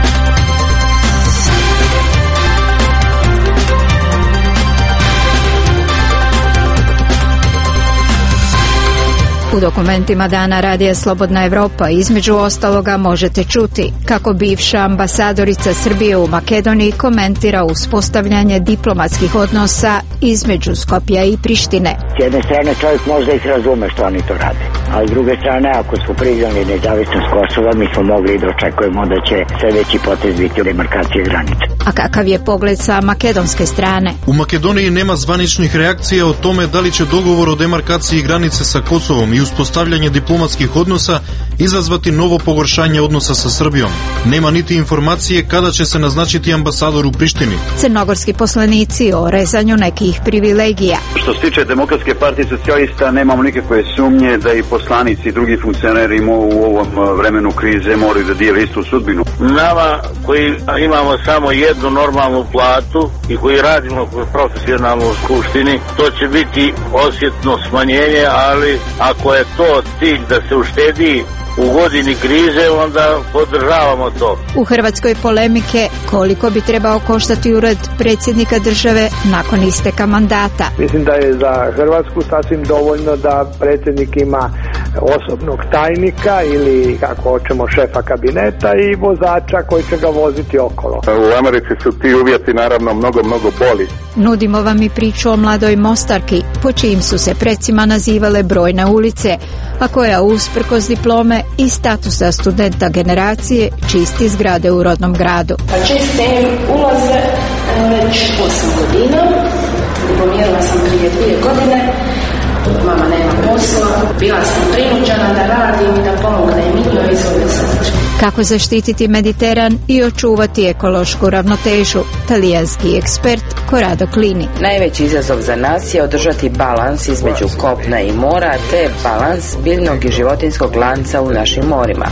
U dokumentima dana Radija Slobodna Evropa između ostaloga možete čuti kako bivša ambasadorica Srbije u Makedoniji komentira uspostavljanje diplomatskih odnosa između Skopja i Prištine. S jedne strane čovjek možda ih razume što oni to rade, a s druge strane ako smo priznali nezavisnost Kosova mi smo mogli da očekujemo da će sljedeći potez biti demarkacije granice. A kakav je pogled sa makedonske strane? U Makedoniji nema zvaničnih reakcija o tome da li će dogovor o demarkaciji granice sa Kosovom i uspostavljanje diplomatskih odnosa izazvati novo pogoršanje odnosa sa Srbijom. Nema niti informacije kada će se naznačiti ambasador u Prištini. Crnogorski poslanici o rezanju nekih privilegija. Što se tiče Demokratske partije socijalista, nemamo nikakve sumnje da i poslanici i drugi funkcioneri u ovom vremenu krize moraju da dijele istu sudbinu. Nama koji imamo samo jednu normalnu platu i koji radimo profesionalno u Skupštini, to će biti osjetno smanjenje, ali ako je to cilj da se uštedi u godini krize, onda podržavamo to. U Hrvatskoj polemike koliko bi trebao koštati ured predsjednika države nakon isteka mandata. Mislim da je za Hrvatsku sasvim dovoljno da predsjednik ima osobnog tajnika ili kako hoćemo šefa kabineta i vozača koji će ga voziti okolo. U Americi su ti uvjeti naravno mnogo, mnogo bolji. Nudimo vam i priču o mladoj Mostarki, po čijim su se precima nazivale brojne ulice, a koja usprkos diplome i statusa studenta generacije čisti zgrade u rodnom gradu. Pa čistim ulaze već osam godina, diplomirala sam prije dvije godine, mama nema posla, bila sam prinuđena da radim i da pomognem i njoj izvode se. Kako zaštititi Mediteran i očuvati ekološku ravnotežu, talijanski ekspert Corrado Clini. Najveći izazov za nas je održati balans između kopna i mora, te balans biljnog i životinskog lanca u našim morima.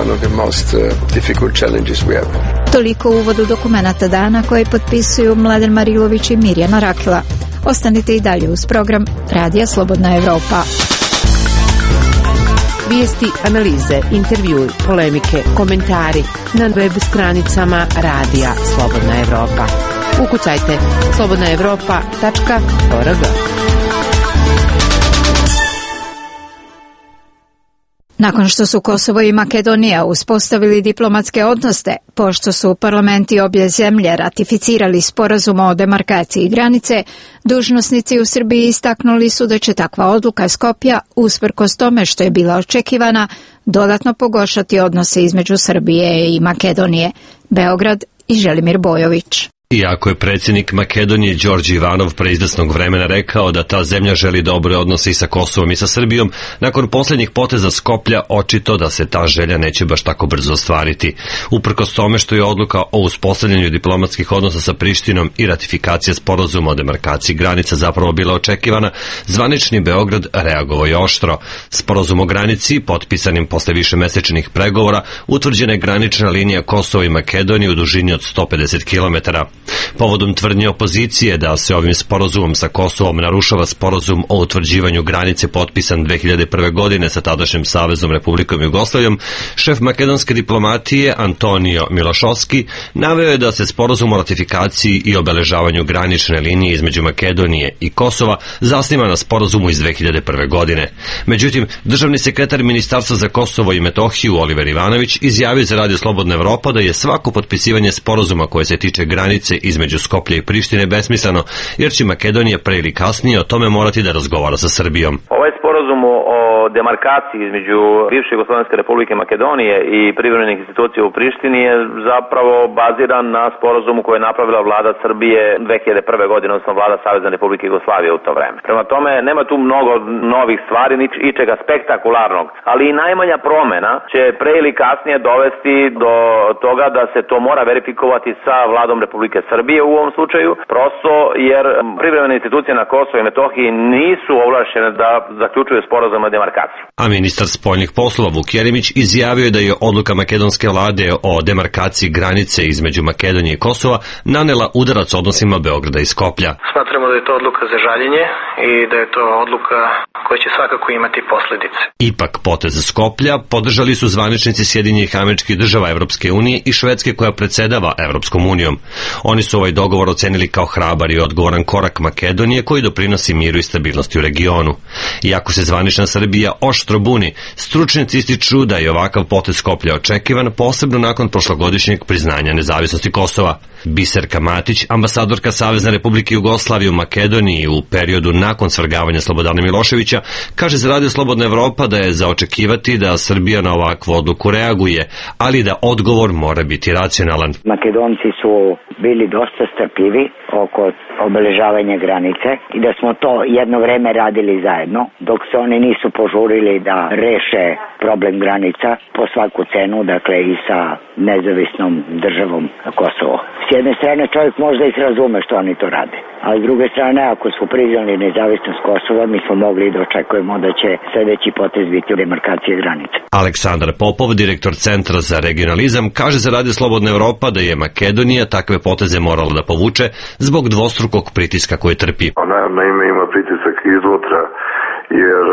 Toliko u uvodu dokumenata dana koje potpisuju Mladen Marilović i Mirjana Rakela. Ostanite i dalje uz program Radija Slobodna Evropa. Vijesti, analize, intervjui, polemike, komentari na web stranicama Radija Slobodna Evropa. Ukucajte slobodna evropa tačka org. Nakon što su Kosovo i Makedonija uspostavili diplomatske odnose, pošto su parlamenti obje zemlje ratificirali sporazum o demarkaciji granice, dužnosnici u Srbiji istaknuli su da će takva odluka Skopja, usprkos tome što je bila očekivana, dodatno pogoršati odnose između Srbije i Makedonije. Beograd i Želimir Bojović. Iako je predsjednik Makedonije Đorđe Ivanov pre izvesnog vremena rekao da ta zemlja želi dobre odnose i sa Kosovom i sa Srbijom, nakon posljednjih poteza Skoplja očito da se ta želja neće baš tako brzo ostvariti. Uprkos tome što je odluka o uspostavljanju diplomatskih odnosa sa Prištinom i ratifikacija sporazuma o demarkaciji granica zapravo bila očekivana, zvanični Beograd reagovao je oštro. Sporazum o granici, potpisanim posle višemesečnih pregovora, utvrđena je granična linija Kosova i Makedonije u dužini od sto pedeset kilometara. Povodom tvrdnje opozicije da se ovim sporazumom sa Kosovom narušava sporazum o utvrđivanju granice potpisan dve hiljade prve. godine sa tadašnjim Savezom Republikom Jugoslavijom, šef makedonske diplomatije Antonio Milošovski naveo je da se sporazum o ratifikaciji i obeležavanju granične linije između Makedonije i Kosova zasniva na sporazumu iz dve hiljade prve. godine. Međutim, državni sekretar Ministarstva za Kosovo i Metohiju Oliver Ivanović izjavio za Radio Slobodna Evropa da je svako potpisivanje sporazuma koje se tiče granice između Skoplja i Prištine besmisleno, jer će Makedonija pre ili kasnije o tome morati da razgovara sa Srbijom. Ovaj sporazum o demarkaciji između bivše Jugoslovenske republike Makedonije i privremenih institucija u Prištini je zapravo baziran na sporazumu koji je napravila vlada Srbije dve hiljade prve. godine, odnosno vlada Savezne republike Jugoslavije u to vreme. Prema tome, nema tu mnogo novih stvari, ničega spektakularnog, ali i najmanja promena će pre ili kasnije dovesti do toga da se to mora verifikovati sa vladom Republike Srbije u ovom slučaju, prosto jer privremene institucije na Kosovu i Metohiji nisu ovlašćene da zaključuju sporazum o demarkaciji. A ministar spoljnih poslova Vuk Jeremić izjavio je da je odluka makedonske vlade o demarkaciji granice između Makedonije i Kosova nanela udarac odnosima Beograda i Skoplja. Smatramo da je to odluka za žaljenje i da je to odluka koja će svakako imati posledice. Ipak potez Skoplja podržali su zvaničnici Sjedinjenih Američkih Država, Evropske unije i Švedske koja predsedava Evropskom unijom. Oni su ovaj dogovor ocenili kao hrabar i odgovoran korak Makedonije koji doprinosi miru i stabilnosti u regionu. Iako se zvanična Srbija oštro buni, stručnjaci ističu da je ovakav potez Skoplja očekivan, posebno nakon prošlogodišnjeg priznanja nezavisnosti Kosova. Biserka Matić, ambasadorka Savezne Republike Jugoslavije u Makedoniji u periodu nakon svrgavanja Slobodana Miloševića, kaže za Radio Slobodna Evropa da je za očekivati da Srbija na ovakvu odluku reaguje, ali da odgovor mora biti racionalan. Makedonci su bili dosta strpljivi oko obeležavanja granice i da smo to jedno vreme radili zajedno, dok se oni nisu požurili da reše problem granica po svaku cenu, dakle i sa nezavisnom državom Kosovo. S jedne strane čovjek možda ih razume što oni to rade, a s druge strane ako su priznali nezavisnost Kosova, mi smo mogli da očekujemo da će sljedeći potez biti demarkacije granice. Aleksandar Popov, direktor Centra za regionalizam, kaže za Radio Slobodna Evropa da je Makedonija takve poteze morala da povuče zbog dvostrukog pritiska koje trpi. Ona naime ima pritisak iznutra, jer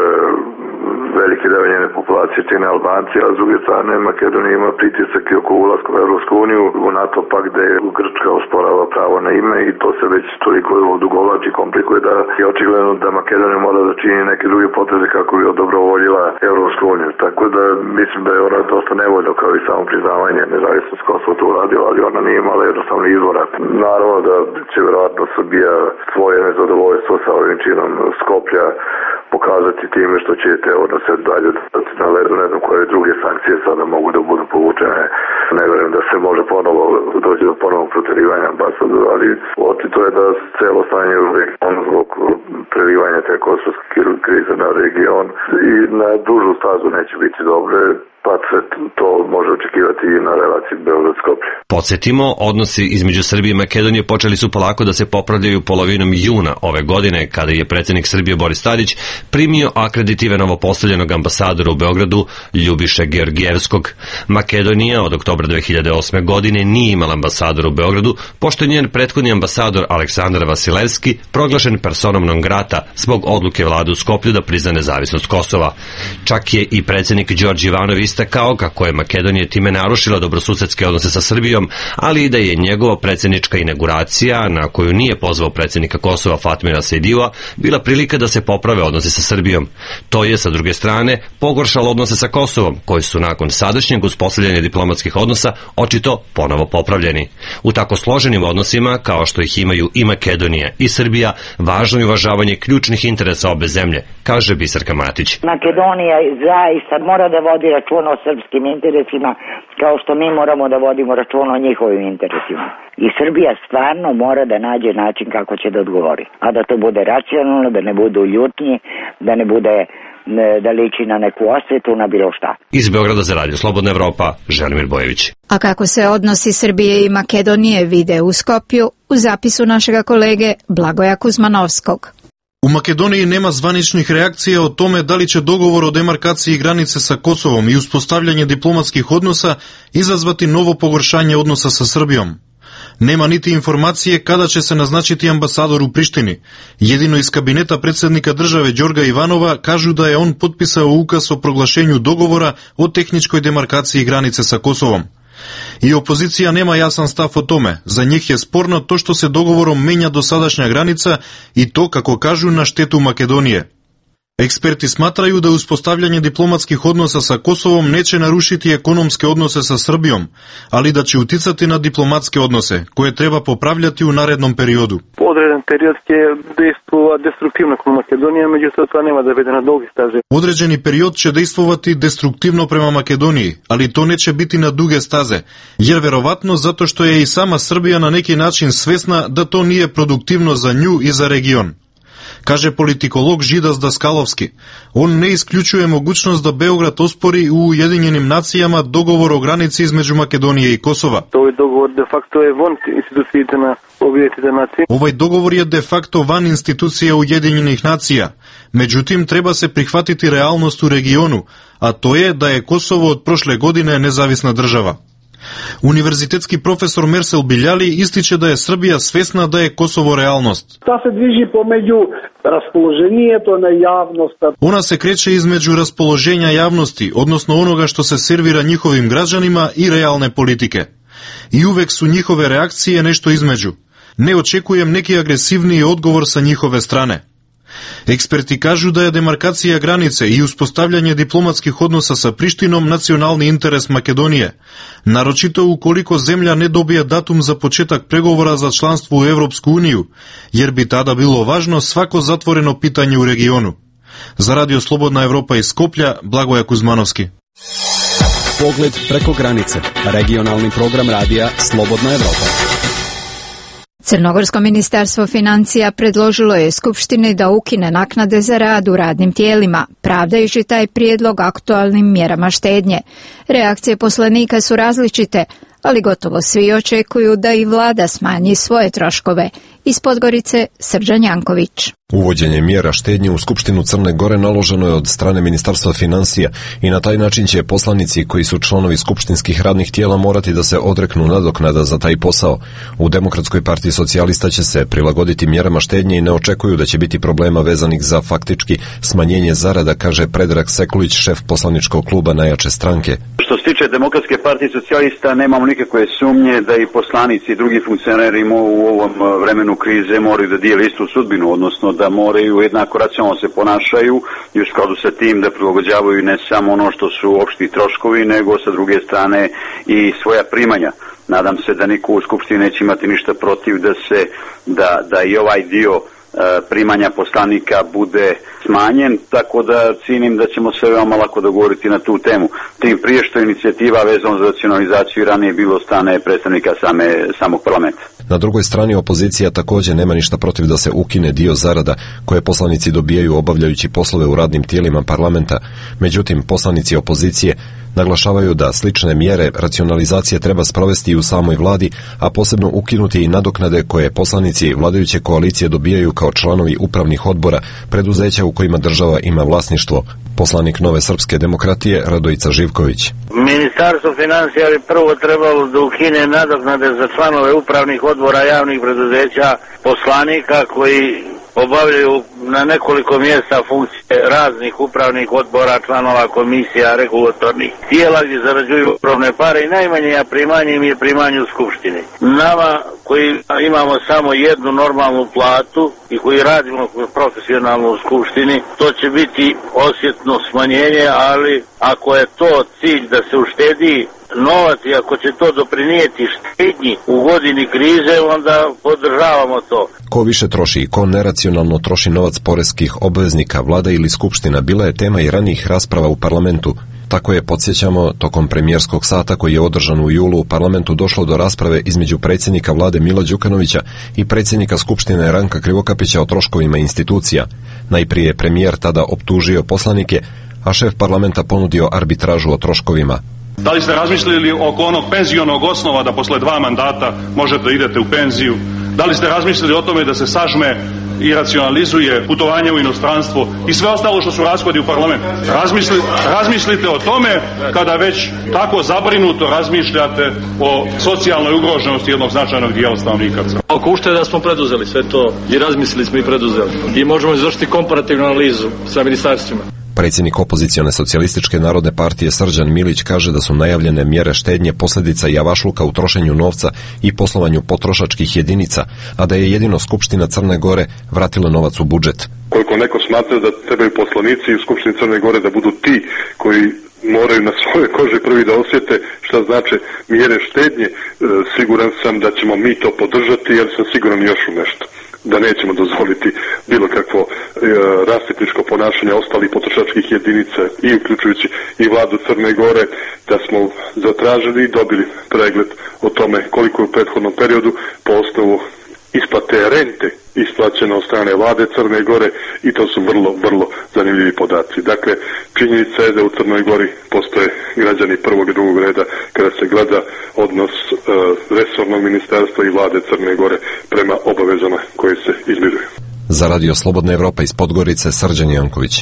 veliki deo njene populacije čine Albanci, a s druge strane Makedonija ima pritisak i oko ulaska u Evropsku uniju, u NATO pak gde Grčka osporava pravo na ime i to se već toliko odugovlači i komplikuje da je očigledno da Makedonija mora da čini neke druge poteze kako bi odobrovoljila Evropsku uniju. Tako da mislim da je ona dosta nevoljno kao i samo priznavanje nezavisnosti Kosova to uradila, ali ona nije imala jednostavno izvora. Naravno da će verovatno Srbija svoje nezadovoljstvo sa ovim činom Skoplja pokazati time što će te odnose dalje dati na ledu, ne znam koje druge sankcije sada mogu da budu povučene. Ne verujem da se može ponovo doći do ponovog proterivanja ambasadora, ali očito je da celo stanje u regionu zbog prelivanja te kosovske krize na region i na dužu stazu neće biti dobre, pa se to može očekivati i na relaciji Beograd-Skoplje. Podsjetimo, odnosi između Srbije i Makedonije počeli su polako da se popravljaju polovinom juna ove godine, kada je predsjednik Srbije Boris Tadić primio akreditive novopostavljenog ambasadora u Beogradu Ljubiše Georgijevskog. Makedonija od oktobra dve hiljade osme. godine nije imala ambasadora u Beogradu, pošto je njen prethodni ambasador Aleksandar Vasilevski proglašen personom non grata zbog odluke vlade u Skoplju da prizna nezavisnost Kosova. Čak je i predsjednik Đorđe Ivanović istakao kako je Makedonija time narušila dobrosusedske odnose sa Srbijom, ali i da je njegova predsjednička inauguracija, na koju nije pozvao predsjednika Kosova Fatmira Sejdiua, bila prilika da se poprave odnose sa Srbijom. To je, sa druge strane, pogoršalo odnose sa Kosovom, koji su nakon sadašnjeg uspostavljanja diplomatskih odnosa očito ponovo popravljeni. U tako složenim odnosima, kao što ih imaju i Makedonija i Srbija, važno je uvažavanje ključnih interesa obe zemlje, kaže Biserka Matić. Makedonija zaista mora da vodi račun o srpskim interesima, kao što mi moramo da vodimo račun o njihovim interesima. I Srbija stvarno mora da nađe način kako će da odgovori. A da to bude racionalno, da ne budu ljutnji, da ne bude da liči na neku osvetu, na bilo šta. Iz Beograda za Radio Slobodna Evropa, Želimir Bojević. A kako se odnosi Srbije i Makedonije vide u Skopju, u zapisu našega kolege Blagoja Kuzmanovskog. U Makedoniji nema zvaničnih reakcija o tome da li će dogovor o demarkaciji granice sa Kosovom i uspostavljanje diplomatskih odnosa izazvati novo pogoršanje odnosa sa Srbijom. Nema niti informacije kada će se naznačiti ambasador u Prištini. Jedino iz kabineta predsjednika države Đorga Ivanova kažu da je on potpisao ukaz o proglašenju dogovora o tehničkoj demarkaciji granice sa Kosovom. I opozicija nema jasan stav o tome. Za njih je sporno to što se dogovorom menja dosadašnja granica i to, kako kažu, na štetu Makedonije. Експерти сматрaju da uspostavljanje diplomatskih odnosa sa Kosovom neće narušiti ekonomske odnose sa Srbijom, ali da će uticati na diplomatske odnose, koje treba popravljati u narednom periodu. Određen period će dejstvovati destruktivno prema Makedoniji, međutim to nema da vede na duge staze. Određeni period će dejstvovati destruktivno prema Makedoniji, ali to neće biti na duge staze, jer verovatno zato što je i sama Srbija na neki način svesna da to nije produktivno za nju i za region. Kaže politikolog Židas Daskalovski. On ne isključuje mogućnost da Beograd ospori u Ujedinjenim nacijama dogovor o granici između Makedonije i Kosova. Ovaj dogovor de facto je van institucije na Ujedinjene nacije. Ovaj dogovor je de facto van institucija Ujedinjenih nacija. Međutim, treba se prihvatiti realnost u regionu, a to je da je Kosovo od prošle godine nezavisna država. Univerzitetski profesor Mersel Biljali ističe da je Srbija svesna da je Kosovo realnost. Ta se dviži pomeđu raspoloženijето na javnost. Ona se kreće između raspoloženja javnosti, odnosno onoga što se servira njihovim građanima i realne politike. I uvek su njihove reakcije nešto između. Ne očekujem neki agresivniji odgovor sa njihove strane. Eksperti kažu da je demarkacija granice i uspostavljanje diplomatskih odnosa sa Prištinom nacionalni interes Makedonije, naročito ukoliko zemlja ne dobije datum za početak pregovora za članstvo u Evropsku uniju, jer bi tada bilo važno svako zatvoreno pitanje u regionu. Za Radio Slobodna Evropa iz Skoplja, Blagoje Kuzmanovski. Pogled preko granice. Regionalni program radija Slobodna Evropa. Crnogorsko ministarstvo financija predložilo je Skupštini da ukine naknade za rad u radnim tijelima, pravdajući taj prijedlog aktualnim mjerama štednje. Reakcije poslanika su različite, ali gotovo svi očekuju da i vlada smanji svoje troškove. Iz Podgorice, Srđan Janković. Uvođenje mjera štednje u Skupštinu Crne Gore naloženo je od strane Ministarstva financija i na taj način će poslanici koji su članovi skupštinskih radnih tijela morati da se odreknu nadoknada za taj posao. U Demokratskoj partiji socijalista će se prilagoditi mjerama štednje i ne očekuju da će biti problema vezanih za faktički smanjenje zarada, kaže Predrag Sekulić, šef poslaničkog kluba najjače stranke. Što se tiče Demokratske partije socijalista, nemamo nikakve sumnje da i poslanici i drugi funkcioneri u ovom vremenu krize moraju da dijele istu sudbinu, odnosno da moraju jednako racionalno se ponašaju i u skladu sa tim da prilagođavaju ne samo ono što su opšti troškovi, nego sa druge strane i svoja primanja. Nadam se da niko u Skupštini neće imati ništa protiv da se da, da i ovaj dio primanja poslanika bude smanjen, tako da cijenim da ćemo se veoma lako dogovoriti na tu temu. Tim prije što inicijativa vezano za racionalizaciju ranije bilo strane predstavnika same, samog parlamenta. Na drugoj strani opozicija također nema ništa protiv da se ukine dio zarada koje poslanici dobijaju obavljajući poslove u radnim tijelima parlamenta. Međutim, poslanici opozicije naglašavaju da slične mjere racionalizacije treba sprovesti i u samoj vladi, a posebno ukinuti i nadoknade koje poslanici vladajuće koalicije dobijaju kao članovi upravnih odbora preduzeća u kojima država ima vlasništvo. Poslanik Nove srpske demokratije Radojica Živković. Ministarstvo financija bi prvo trebalo da ukine nadoknade za članove upravnih odbora javnih preduzeća poslanika koji obavljaju na nekoliko mjesta funkcije raznih upravnih odbora, članova komisija, regulatornih tijela gdje zarađuju ogromne pare i najmanje primanje im je primanje u Skupštini. Nama koji imamo samo jednu normalnu platu i koji radimo profesionalno u Skupštini, to će biti osjetno smanjenje, ali ako je to cilj da se uštedi novac i ako će to doprinijeti štednji u godini krize, onda podržavamo to. Ko više troši i ko neracionalno troši novac poreskih obveznika, vlada ili skupština bila je tema i ranijih rasprava u parlamentu. Tako je, podsjećamo, tokom premijerskog sata koji je održan u julu u parlamentu došlo do rasprave između predsjednika vlade Mila Đukanovića i predsjednika skupštine Ranka Krivokapića o troškovima institucija. Najprije je premijer tada optužio poslanike, a šef parlamenta ponudio arbitražu o troškovima. Da li ste razmislili oko onog penzionog osnova da posle dva mandata možete da idete u penziju? Da li ste razmislili o tome da se sažme i racionalizuje putovanje u inostranstvo i sve ostalo što su rashodi u parlamentu? Razmisli, razmislite o tome kada već tako zabrinuto razmišljate o socijalnoj ugroženosti jednog značajnog dijela stanovnika. Oko ušteda smo preduzeli sve to i razmislili smo i preduzeli. I možemo izvršiti komparativnu analizu sa ministarstvima. Predsjednik opozicione socijalističke narodne partije Srđan Milić kaže da su najavljene mjere štednje posljedica javašluka u trošenju novca i poslovanju potrošačkih jedinica, a da je jedino Skupština Crne Gore vratila novac u budžet. Koliko neko smatra da trebaju poslanici u Skupštini Crne Gore da budu ti koji moraju na svoje kože prvi da osjete šta znači mjere štednje, siguran sam da ćemo mi to podržati, jer sam siguran još u nešto. Da nećemo dozvoliti bilo kakvo e, rasipničko ponašanje ostalih potrošačkih jedinica i uključujući i vladu Crne Gore, da smo zatražili i dobili pregled o tome koliko je u prethodnom periodu po osnovu isplate rente isplaćeno od strane vlade Crne Gore i to su vrlo, vrlo zanimljivi podaci. Dakle, činjenica je da u Crnoj Gori postoje građani prvog i drugog reda kada se gleda odnos e, resornog ministarstva i vlade Crne Gore prema obavezama koje se izmiruju. Za Radio Slobodna Evropa iz Podgorice, Srđan Janković.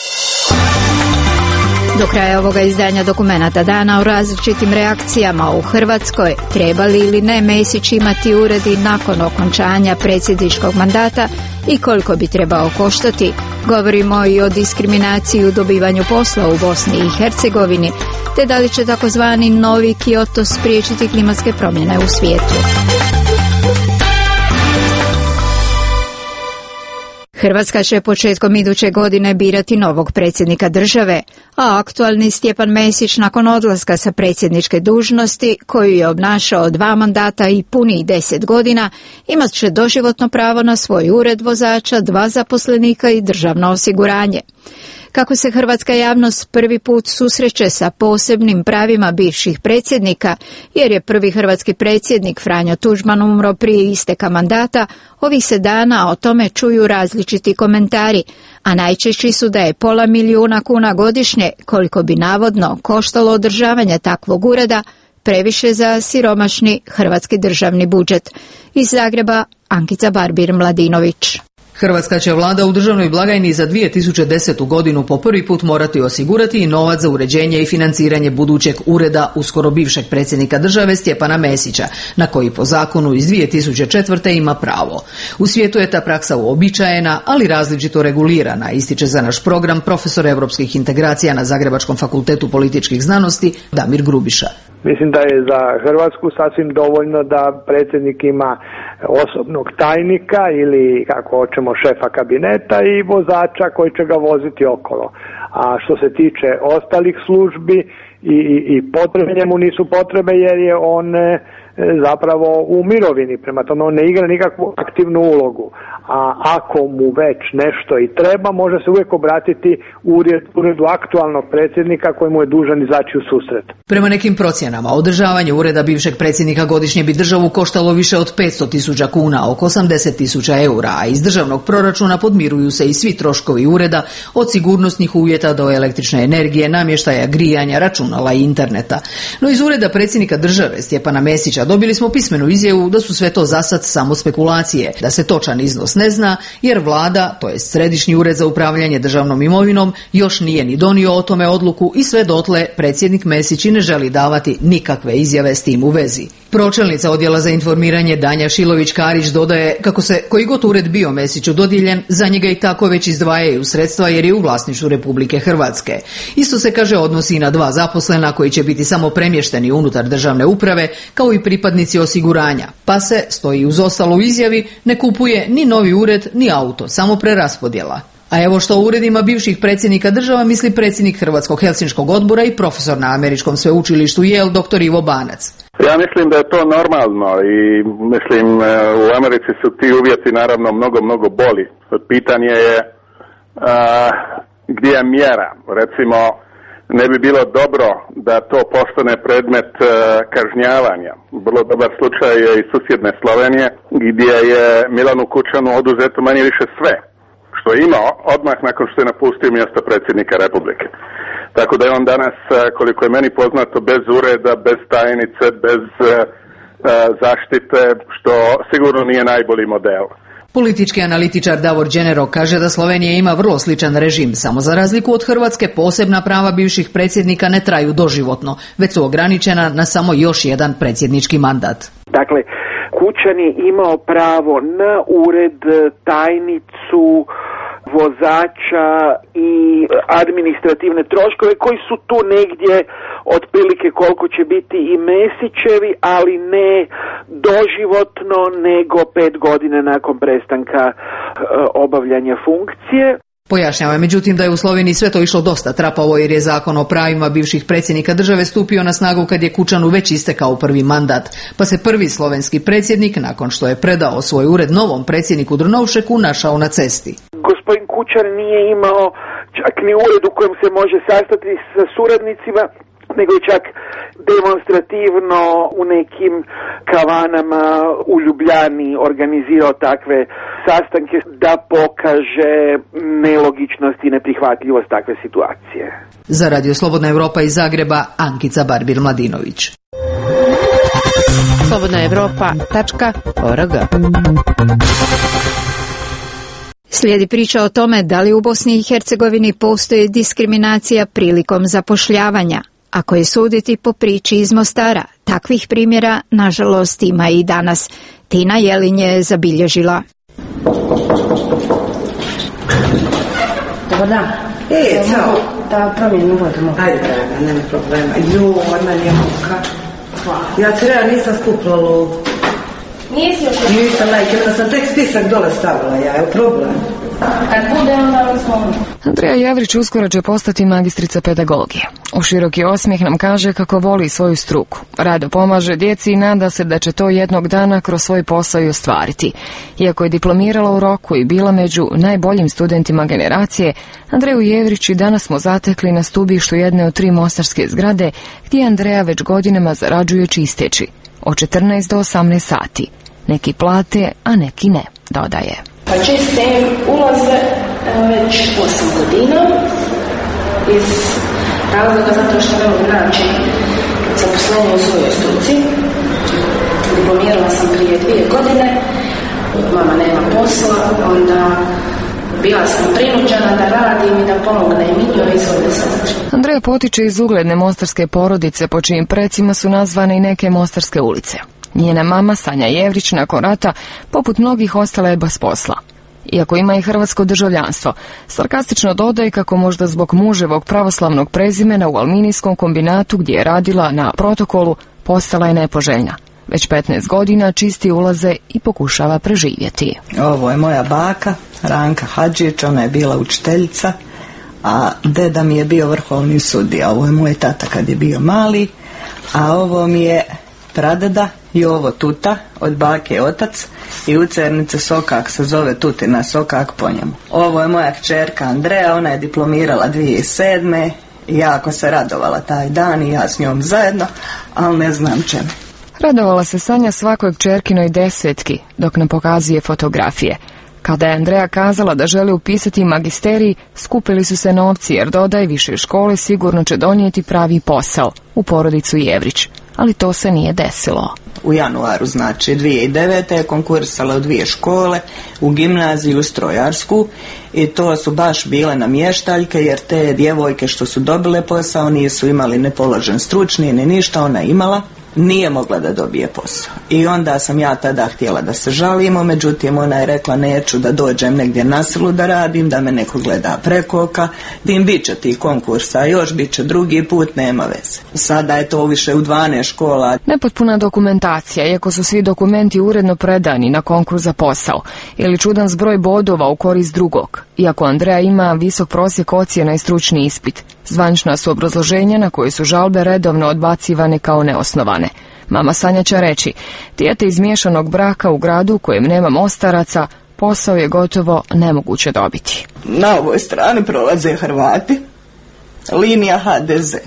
Do kraja ovoga izdanja Dokumenata dana o različitim reakcijama u Hrvatskoj, trebali ili ne Mesić imati uredi nakon okončanja predsjedničkog mandata i koliko bi trebao koštati. Govorimo i o diskriminaciji u dobivanju posla u Bosni i Hercegovini, te da li će takozvani novi Kyoto spriječiti klimatske promjene u svijetu. Hrvatska će početkom iduće godine birati novog predsjednika države, a aktualni Stjepan Mesić nakon odlaska sa predsjedničke dužnosti, koju je obnašao dva mandata i punih deset godina, imat će doživotno pravo na svoj ured vozača, dva zaposlenika i državno osiguranje. Kako se hrvatska javnost prvi put susreće sa posebnim pravima bivših predsjednika, jer je prvi hrvatski predsjednik Franjo Tuđman umro prije isteka mandata, ovih se dana o tome čuju različiti komentari, a najčešći su da je pola milijuna kuna godišnje, koliko bi navodno koštalo održavanje takvog ureda, previše za siromašni hrvatski državni budžet. Iz Zagreba, Ankica Barbir-Mladinović. Hrvatska će vlada u državnoj blagajni za dvije tisuće desetu godinu po prvi put morati osigurati i novac za uređenje i financiranje budućeg ureda uskoro bivšeg predsjednika države Stjepana Mesića, na koji po zakonu iz dvije tisuće četvrte ima pravo. U svijetu je ta praksa uobičajena, ali različito regulirana, ističe za naš program profesor europskih integracija na Zagrebačkom fakultetu političkih znanosti Damir Grubiša. Mislim da je za Hrvatsku sasvim dovoljno da predsjednik ima osobnog tajnika ili, kako hoćemo, šefa kabineta i vozača koji će ga voziti okolo. A što se tiče ostalih službi i, i, i potrebe njemu nisu potrebe, jer je on zapravo u mirovini, prema tome on ne igra nikakvu aktivnu ulogu. A ako mu već nešto i treba, može se uvijek obratiti ured, uredu aktualnog predsjednika koji mu je dužan izaći u susret. Prema nekim procjenama, održavanje ureda bivšeg predsjednika godišnje bi državu koštalo više od petsto tisuća kuna, oko osamdeset tisuća eura, a iz državnog proračuna podmiruju se i svi troškovi ureda, od sigurnosnih uvjeta do električne energije, namještaja, grijanja, računala i interneta. No iz ureda predsjednika države Stjepana Mesića dobili smo pismenu izjavu da su sve to zasad samo spekulacije, da se točan iznos ne zna, jer vlada, to jest Središnji ured za upravljanje državnom imovinom, još nije ni donio o tome odluku i sve dotle predsjednik Mesić ne želi davati nikakve izjave s tim u vezi. Pročelnica odjela za informiranje Danja Šilović-Karić dodaje kako se koji god ured bio Mesiću dodijeljen, za njega i tako već izdvajaju sredstva jer je u vlasništvu Republike Hrvatske. Isto se, kaže, odnosi i na dva zaposlena koji će biti samo premješteni unutar državne uprave, kao i pripadnici osiguranja. Pa se, stoji uz ostalo u izjavi, ne kupuje ni novi ured ni auto, samo preraspodjela. A evo što o uredima bivših predsjednika država misli predsjednik Hrvatskog Helsinškog odbora i profesor na Američkom sveučilištu Yale, doktor Ivo Banac. Ja mislim da je to normalno i mislim u Americi su ti uvjeti naravno mnogo, mnogo bolji. Pitanje je a, gdje je mjera. Recimo, ne bi bilo dobro da to postane predmet a, kažnjavanja. Vrlo dobar slučaj je iz susjedne Slovenije gdje je Milanu Kučanu oduzeto manje više sve što je imao odmah nakon što je napustio mjesto predsjednika Republike. Tako da je on danas, koliko je meni poznato, bez ureda, bez tajnice, bez uh, zaštite, što sigurno nije najbolji model. Politički analitičar Davor Đenero kaže da Slovenija ima vrlo sličan režim, samo za razliku od Hrvatske posebna prava bivših predsjednika ne traju doživotno, već su ograničena na samo još jedan predsjednički mandat. Dakle, Kučan je imao pravo na ured, tajnicu, vozača i administrativne troškove koji su tu negdje otprilike koliko će biti i Mesićevi, ali ne doživotno nego pet godina nakon prestanka e, obavljanja funkcije. Pojašnjava je međutim da je u Sloveniji sve to išlo dosta trapavo jer je zakon o pravima bivših predsjednika države stupio na snagu kad je Kučanu već istekao prvi mandat, pa se prvi slovenski predsjednik nakon što je predao svoj ured novom predsjedniku Drnovšeku našao na cesti. Gospodin Kučan nije imao čak ni ured u kojem se može sastati sa suradnicima, nego je čak demonstrativno u nekim kavanama u Ljubljani organizirao takve sastanke da pokaže nelogičnost i neprihvatljivost takve situacije. Za Radio Slobodna Evropa iz Zagreba, Ankica Barbir-Mladinović. slobodna evropa tačka org. Slijedi priča o tome da li u Bosni i Hercegovini postoji diskriminacija prilikom zapošljavanja. Ako je suditi po priči iz Mostara, takvih primjera, nažalost, ima i danas. Tina Jelin je zabilježila. Dobar dan. E, čao. Da promijenim vodu. Ajde, draga, nema problema. Jo, meni je muka. Ja treba nisam skupila lovu. Nisi još... Nisam, lajke, onda sam tek spisak dole stavila, ja, je problem. Kad bude, onda vam smo... Andreja Jevrić uskoro će postati magistrica pedagogije. U široki osmijeh nam kaže kako voli svoju struku. Rado pomaže djeci i nada se da će to jednog dana kroz svoj posao i ostvariti. Iako je diplomirala u roku i bila među najboljim studentima generacije, Andreju Jevrić i danas smo zatekli na stubištu jedne od tri mostarske zgrade, gdje Andreja već godinama zarađuje čisteći. Od četrnaest do osamnaest sati. Neki plate, a neki ne, dodaje. Pa čistim ulaze već osam godina iz razloga zato što ne mogu naći zaposlenje u svojoj struci. Diplomirala sam prije dvije godine, mama nema posla, onda bila sam prinuđena da radim i da pomognem i njoj izvode sadače. Andreja potiče iz ugledne mostarske porodice po čijim precima su nazvane i neke mostarske ulice. Njena mama, Sanja Jevrić, nakon rata, poput mnogih, ostala je bez posla. Iako ima i hrvatsko državljanstvo, sarkastično dodaje kako možda zbog muževog pravoslavnog prezimena u aluminijskom kombinatu gdje je radila na protokolu postala je nepoželjna. Već petnaest godina čisti ulaze i pokušava preživjeti. Ovo je moja baka, Ranka Hadžić, ona je bila učiteljica, a deda mi je bio vrhovni sudija. Ovo je moj tata kad je bio mali, a ovo mi je pradeda Jovo Tuta, od bake otac, i u Cernice Sokak se zove Tutina Sokak po njemu. Ovo je moja kćerka Andreja, ona je diplomirala dvije tisuće sedme i jako se radovala taj dan i ja s njom zajedno, ali ne znam čemu. Radovala se Sanja svakoj kćerkinoj desetki, dok nam pokazuje fotografije. Kada je Andreja kazala da želi upisati magisterij, skupili su se novci jer dodaje više škole sigurno će donijeti pravi posao u porodicu Jevrić. Ali to se nije desilo. U januaru, znači dvije tisuće devete je konkursala u dvije škole, u gimnaziju, strojarsku, i to su baš bile namještaljke jer te djevojke što su dobile posao nisu imali ne položen stručni ni ništa, ona imala. Nije mogla da dobije posao. I onda sam ja tada htjela da se žalimo, međutim ona je rekla neću da dođem negdje na silu da radim, da me neko gleda preko oka, tim bit će tih konkursa, još bit će drugi put, nema veze. Sada je to više u dvanaest škola. Nepotpuna dokumentacija, iako su svi dokumenti uredno predani na konkurs za posao, ili čudan zbroj bodova u korist drugog, iako Andreja ima visok prosjek ocjena i stručni ispit. Zvanična su obrazloženja na koje su žalbe redovno odbacivane kao neosnovane. Mama Sanja će reći, dijete iz miješanog braka u gradu u kojem nema mostaraca, posao je gotovo nemoguće dobiti. Na ovoj strani prolaze Hrvati, linija ha de ze.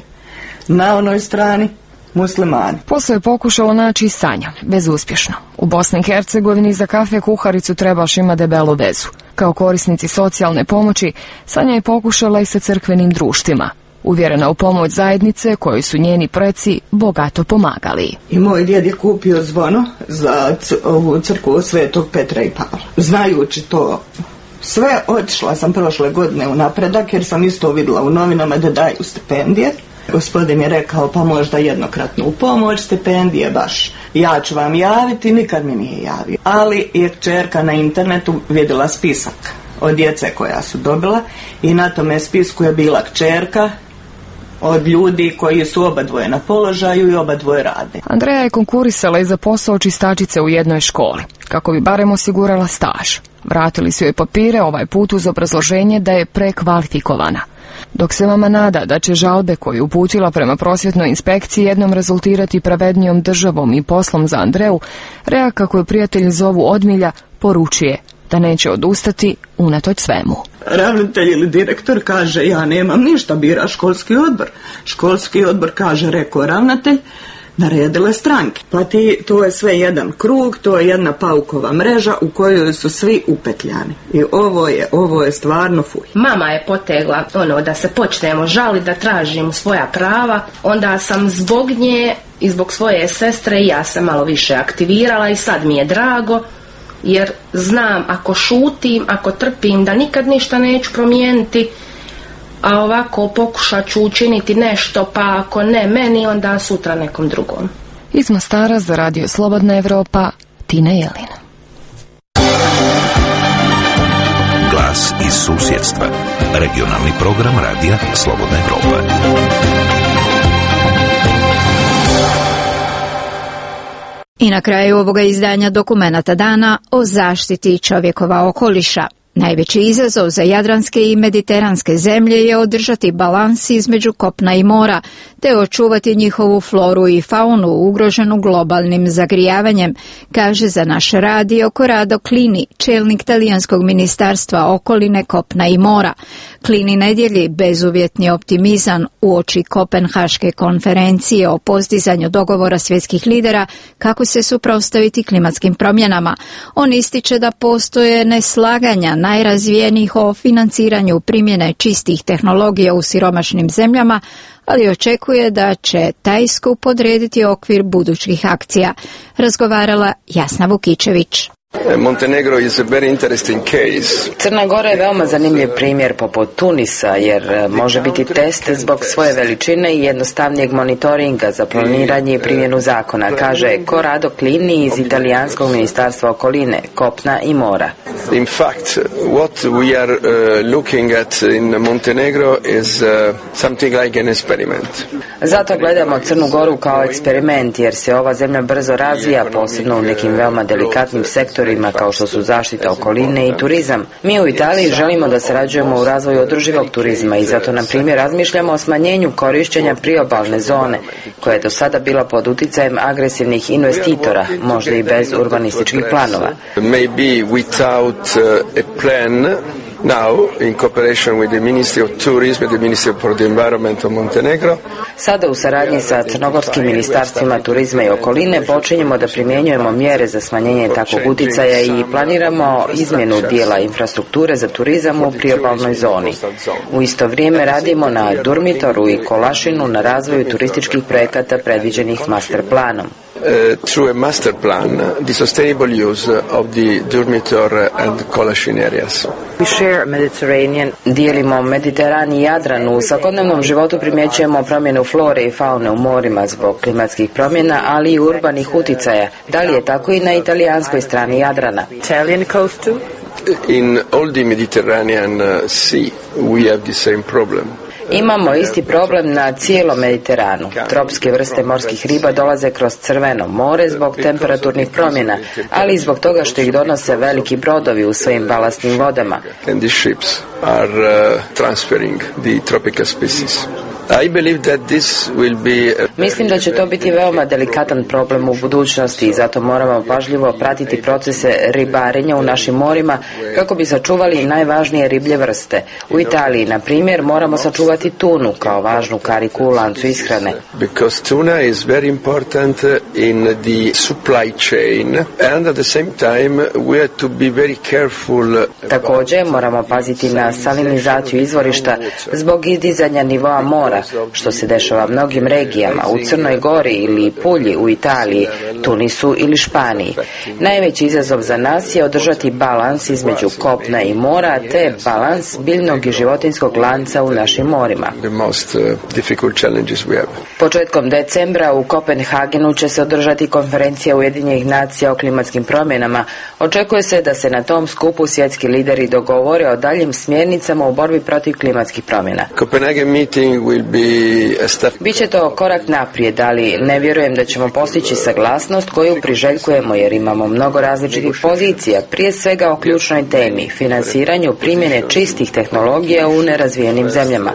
Na onoj strani muslimani. Posao je pokušalo naći i Sanja, bezuspješno. U Bosni i Hercegovini za kafe kuharicu trebaš ima debelu vezu. Kao korisnici socijalne pomoći, Sanja je pokušala i sa crkvenim društvima. Uvjerena u pomoć zajednice kojoj su njeni preci bogato pomagali. I moj djed je kupio zvono za c- ovu crkvu Svetog Petra i Pavla. Znajući to sve, otišla sam prošle godine u napredak jer sam isto vidjela u novinama da daju stipendije. Gospodin je rekao pa možda jednokratnu pomoć, stipendije baš. Ja ću vam javiti, nikad mi nije javio. Ali je kćerka na internetu vidjela spisak od djece koja su dobila i na tome spisku je bila kćerka od ljudi koji su oba dvoje na položaju i oba dvoje rade. Andreja je konkurisala i za posao čistačice u jednoj školi, kako bi barem osigurala staž. Vratili su joj papire, ovaj put uz obrazloženje da je prekvalifikovana. Dok se mama nada da će žalbe koje je uputila prema prosvjetnoj inspekciji jednom rezultirati pravednijom državom i poslom za Andreju, Rea, kako je prijatelj zovu Odmilja, poručuje da neće odustati unatoč svemu. Ravnatelj ili direktor kaže ja nemam ništa, bira školski odbor. Školski odbor kaže, rekao ravnatelj, naredile stranke. Pa ti, to je sve jedan krug, to je jedna paukova mreža u kojoj su svi upetljani. I ovo je, ovo je stvarno fuj. Mama je potegla ono da se počnemo žaliti, da tražimo svoja prava, onda sam zbog nje i zbog svoje sestre i ja se malo više aktivirala i sad mi je drago, jer znam ako šutim, ako trpim da nikad ništa neću promijeniti, a ovako pokušat ću učiniti nešto, pa ako ne meni, onda sutra nekom drugom. Iz Mostara za Radio Slobodna Evropa, Tina Jelin. Glas iz susjedstva. Regionalni program Radija Slobodna Evropa. I na kraju ovoga izdanja dokumenata dana o zaštiti čovjekova okoliša. Najveći izazov za jadranske i mediteranske zemlje je održati balans između kopna i mora, te očuvati njihovu floru i faunu ugroženu globalnim zagrijavanjem, kaže za naš radio Corrado Clini, čelnik talijanskog ministarstva okoline, kopna i mora. Clini ne dijeli bezuvjetni optimizam uoči Kopenhaške konferencije o postizanju dogovora svjetskih lidera kako se suprotstaviti klimatskim promjenama. On ističe da postoje neslaganja najrazvijenijih o financiranju primjene čistih tehnologija u siromašnim zemljama, ali očekuje da će taj skup odrediti okvir budućih akcija. Razgovarala Jasna Vukičević. Montenegro is a very interesting case. Crna Gora je veoma zanimljiv primjer poput Tunisa, jer može biti test zbog svoje veličine i jednostavnijeg monitoringa za planiranje i primjenu zakona, kaže Corrado Clini iz italijanskog ministarstva okoline, kopna i mora. In fact, what we are uh, looking at in Montenegro is uh, something like an experiment. Zato gledamo Crnu Goru kao eksperiment, jer se ova zemlja brzo razvija, posebno u nekim veoma delikatnim sektorima kao što su zaštita okoline i turizam. Mi u Italiji želimo da sarađujemo u razvoju održivog turizma i zato, na primjer, razmišljamo o smanjenju korištenja priobalne zone, koja je do sada bila pod uticajem agresivnih investitora, možda i bez urbanističkih planova. Maybe without uh, a plan. Now, in cooperation with the Ministry of Tourism and the Ministry for the Environment of Montenegro. Sada u saradnji sa crnogorskim ministarstvima turizma i okoline počinjemo da primjenjujemo mjere za smanjenje takvog uticaja i planiramo izmjenu dijela infrastrukture za turizam u priobalnoj zoni. U isto vrijeme radimo na Durmitoru i Kolašinu na razvoju turističkih projekata predviđenih master planom. Uh, through a master plan, the sustainable use of the Durmitor and Kolashin areas. We share Mediterranean. Dijelimo Mediteran i Jadran. U svakodnevnom životu primjećujemo promjenu flore i faune u morima zbog klimatskih promjena, ali i urbanih uticaja. Da li je tako i na italijanskoj strani Jadrana? Italian coast too? In all the Mediterranean Sea, we have the same problem. Imamo isti problem na cijelom Mediteranu. Tropske vrste morskih riba dolaze kroz Crveno more zbog temperaturnih promjena, ali i zbog toga što ih donose veliki brodovi u svojim balastnim vodama. And these ships are uh, transferring the tropical species. I believe that this will be... Mislim da će to biti veoma delikatan problem u budućnosti i zato moramo pažljivo pratiti procese ribarenja u našim morima kako bi sačuvali najvažnije riblje vrste. U Italiji, na primjer, moramo sačuvati tunu kao važnu kariku u lancu ishrane. Because tuna is very important in the supply chain and at the same time we have to be very careful. Također moramo paziti na salinizaciju izvorišta zbog izdizanja nivoa mora, mora, što se dešava mnogim regijama, u Crnoj Gori ili Pulji u Italiji, Tunisu ili Španiji. Najveći izazov za nas je održati balans između kopna i mora, te balans biljnog i životinjskog lanca u našim morima. Početkom decembra u Kopenhagenu će se održati konferencija Ujedinjenih nacija o klimatskim promjenama. Očekuje se da se na tom skupu svjetski lideri dogovore o daljim smjernicama u borbi protiv klimatskih promjena. Biće to korak naprijed, ali ne vjerujem da ćemo postići saglasnost koju priželjkujemo jer imamo mnogo različitih pozicija, prije svega o ključnoj temi, financiranju primjene čistih tehnologija u nerazvijenim zemljama.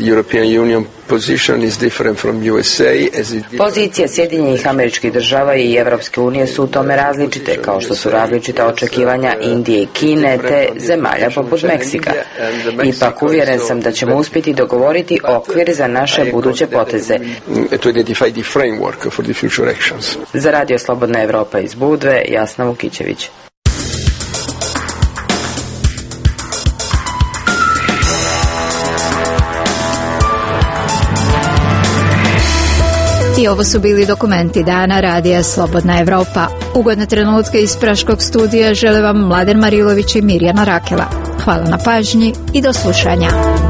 Pozicije Sjedinjenih Američkih Država i Evropske unije su u tome različite, kao što su različita očekivanja Indije i Kine te zemalja poput Meksika. Ipak uvjeren sam da ćemo uspjeti dogovoriti okvir za naše buduće poteze. Za Radio Slobodna Evropa iz Budve, Jasna Vukićević. I ovo su bili dokumenti dana Radija Slobodna Evropa. Ugodne trenutke iz Praškog studija žele vam Mladen Marilović i Mirjana Rakela. Hvala na pažnji i do slušanja.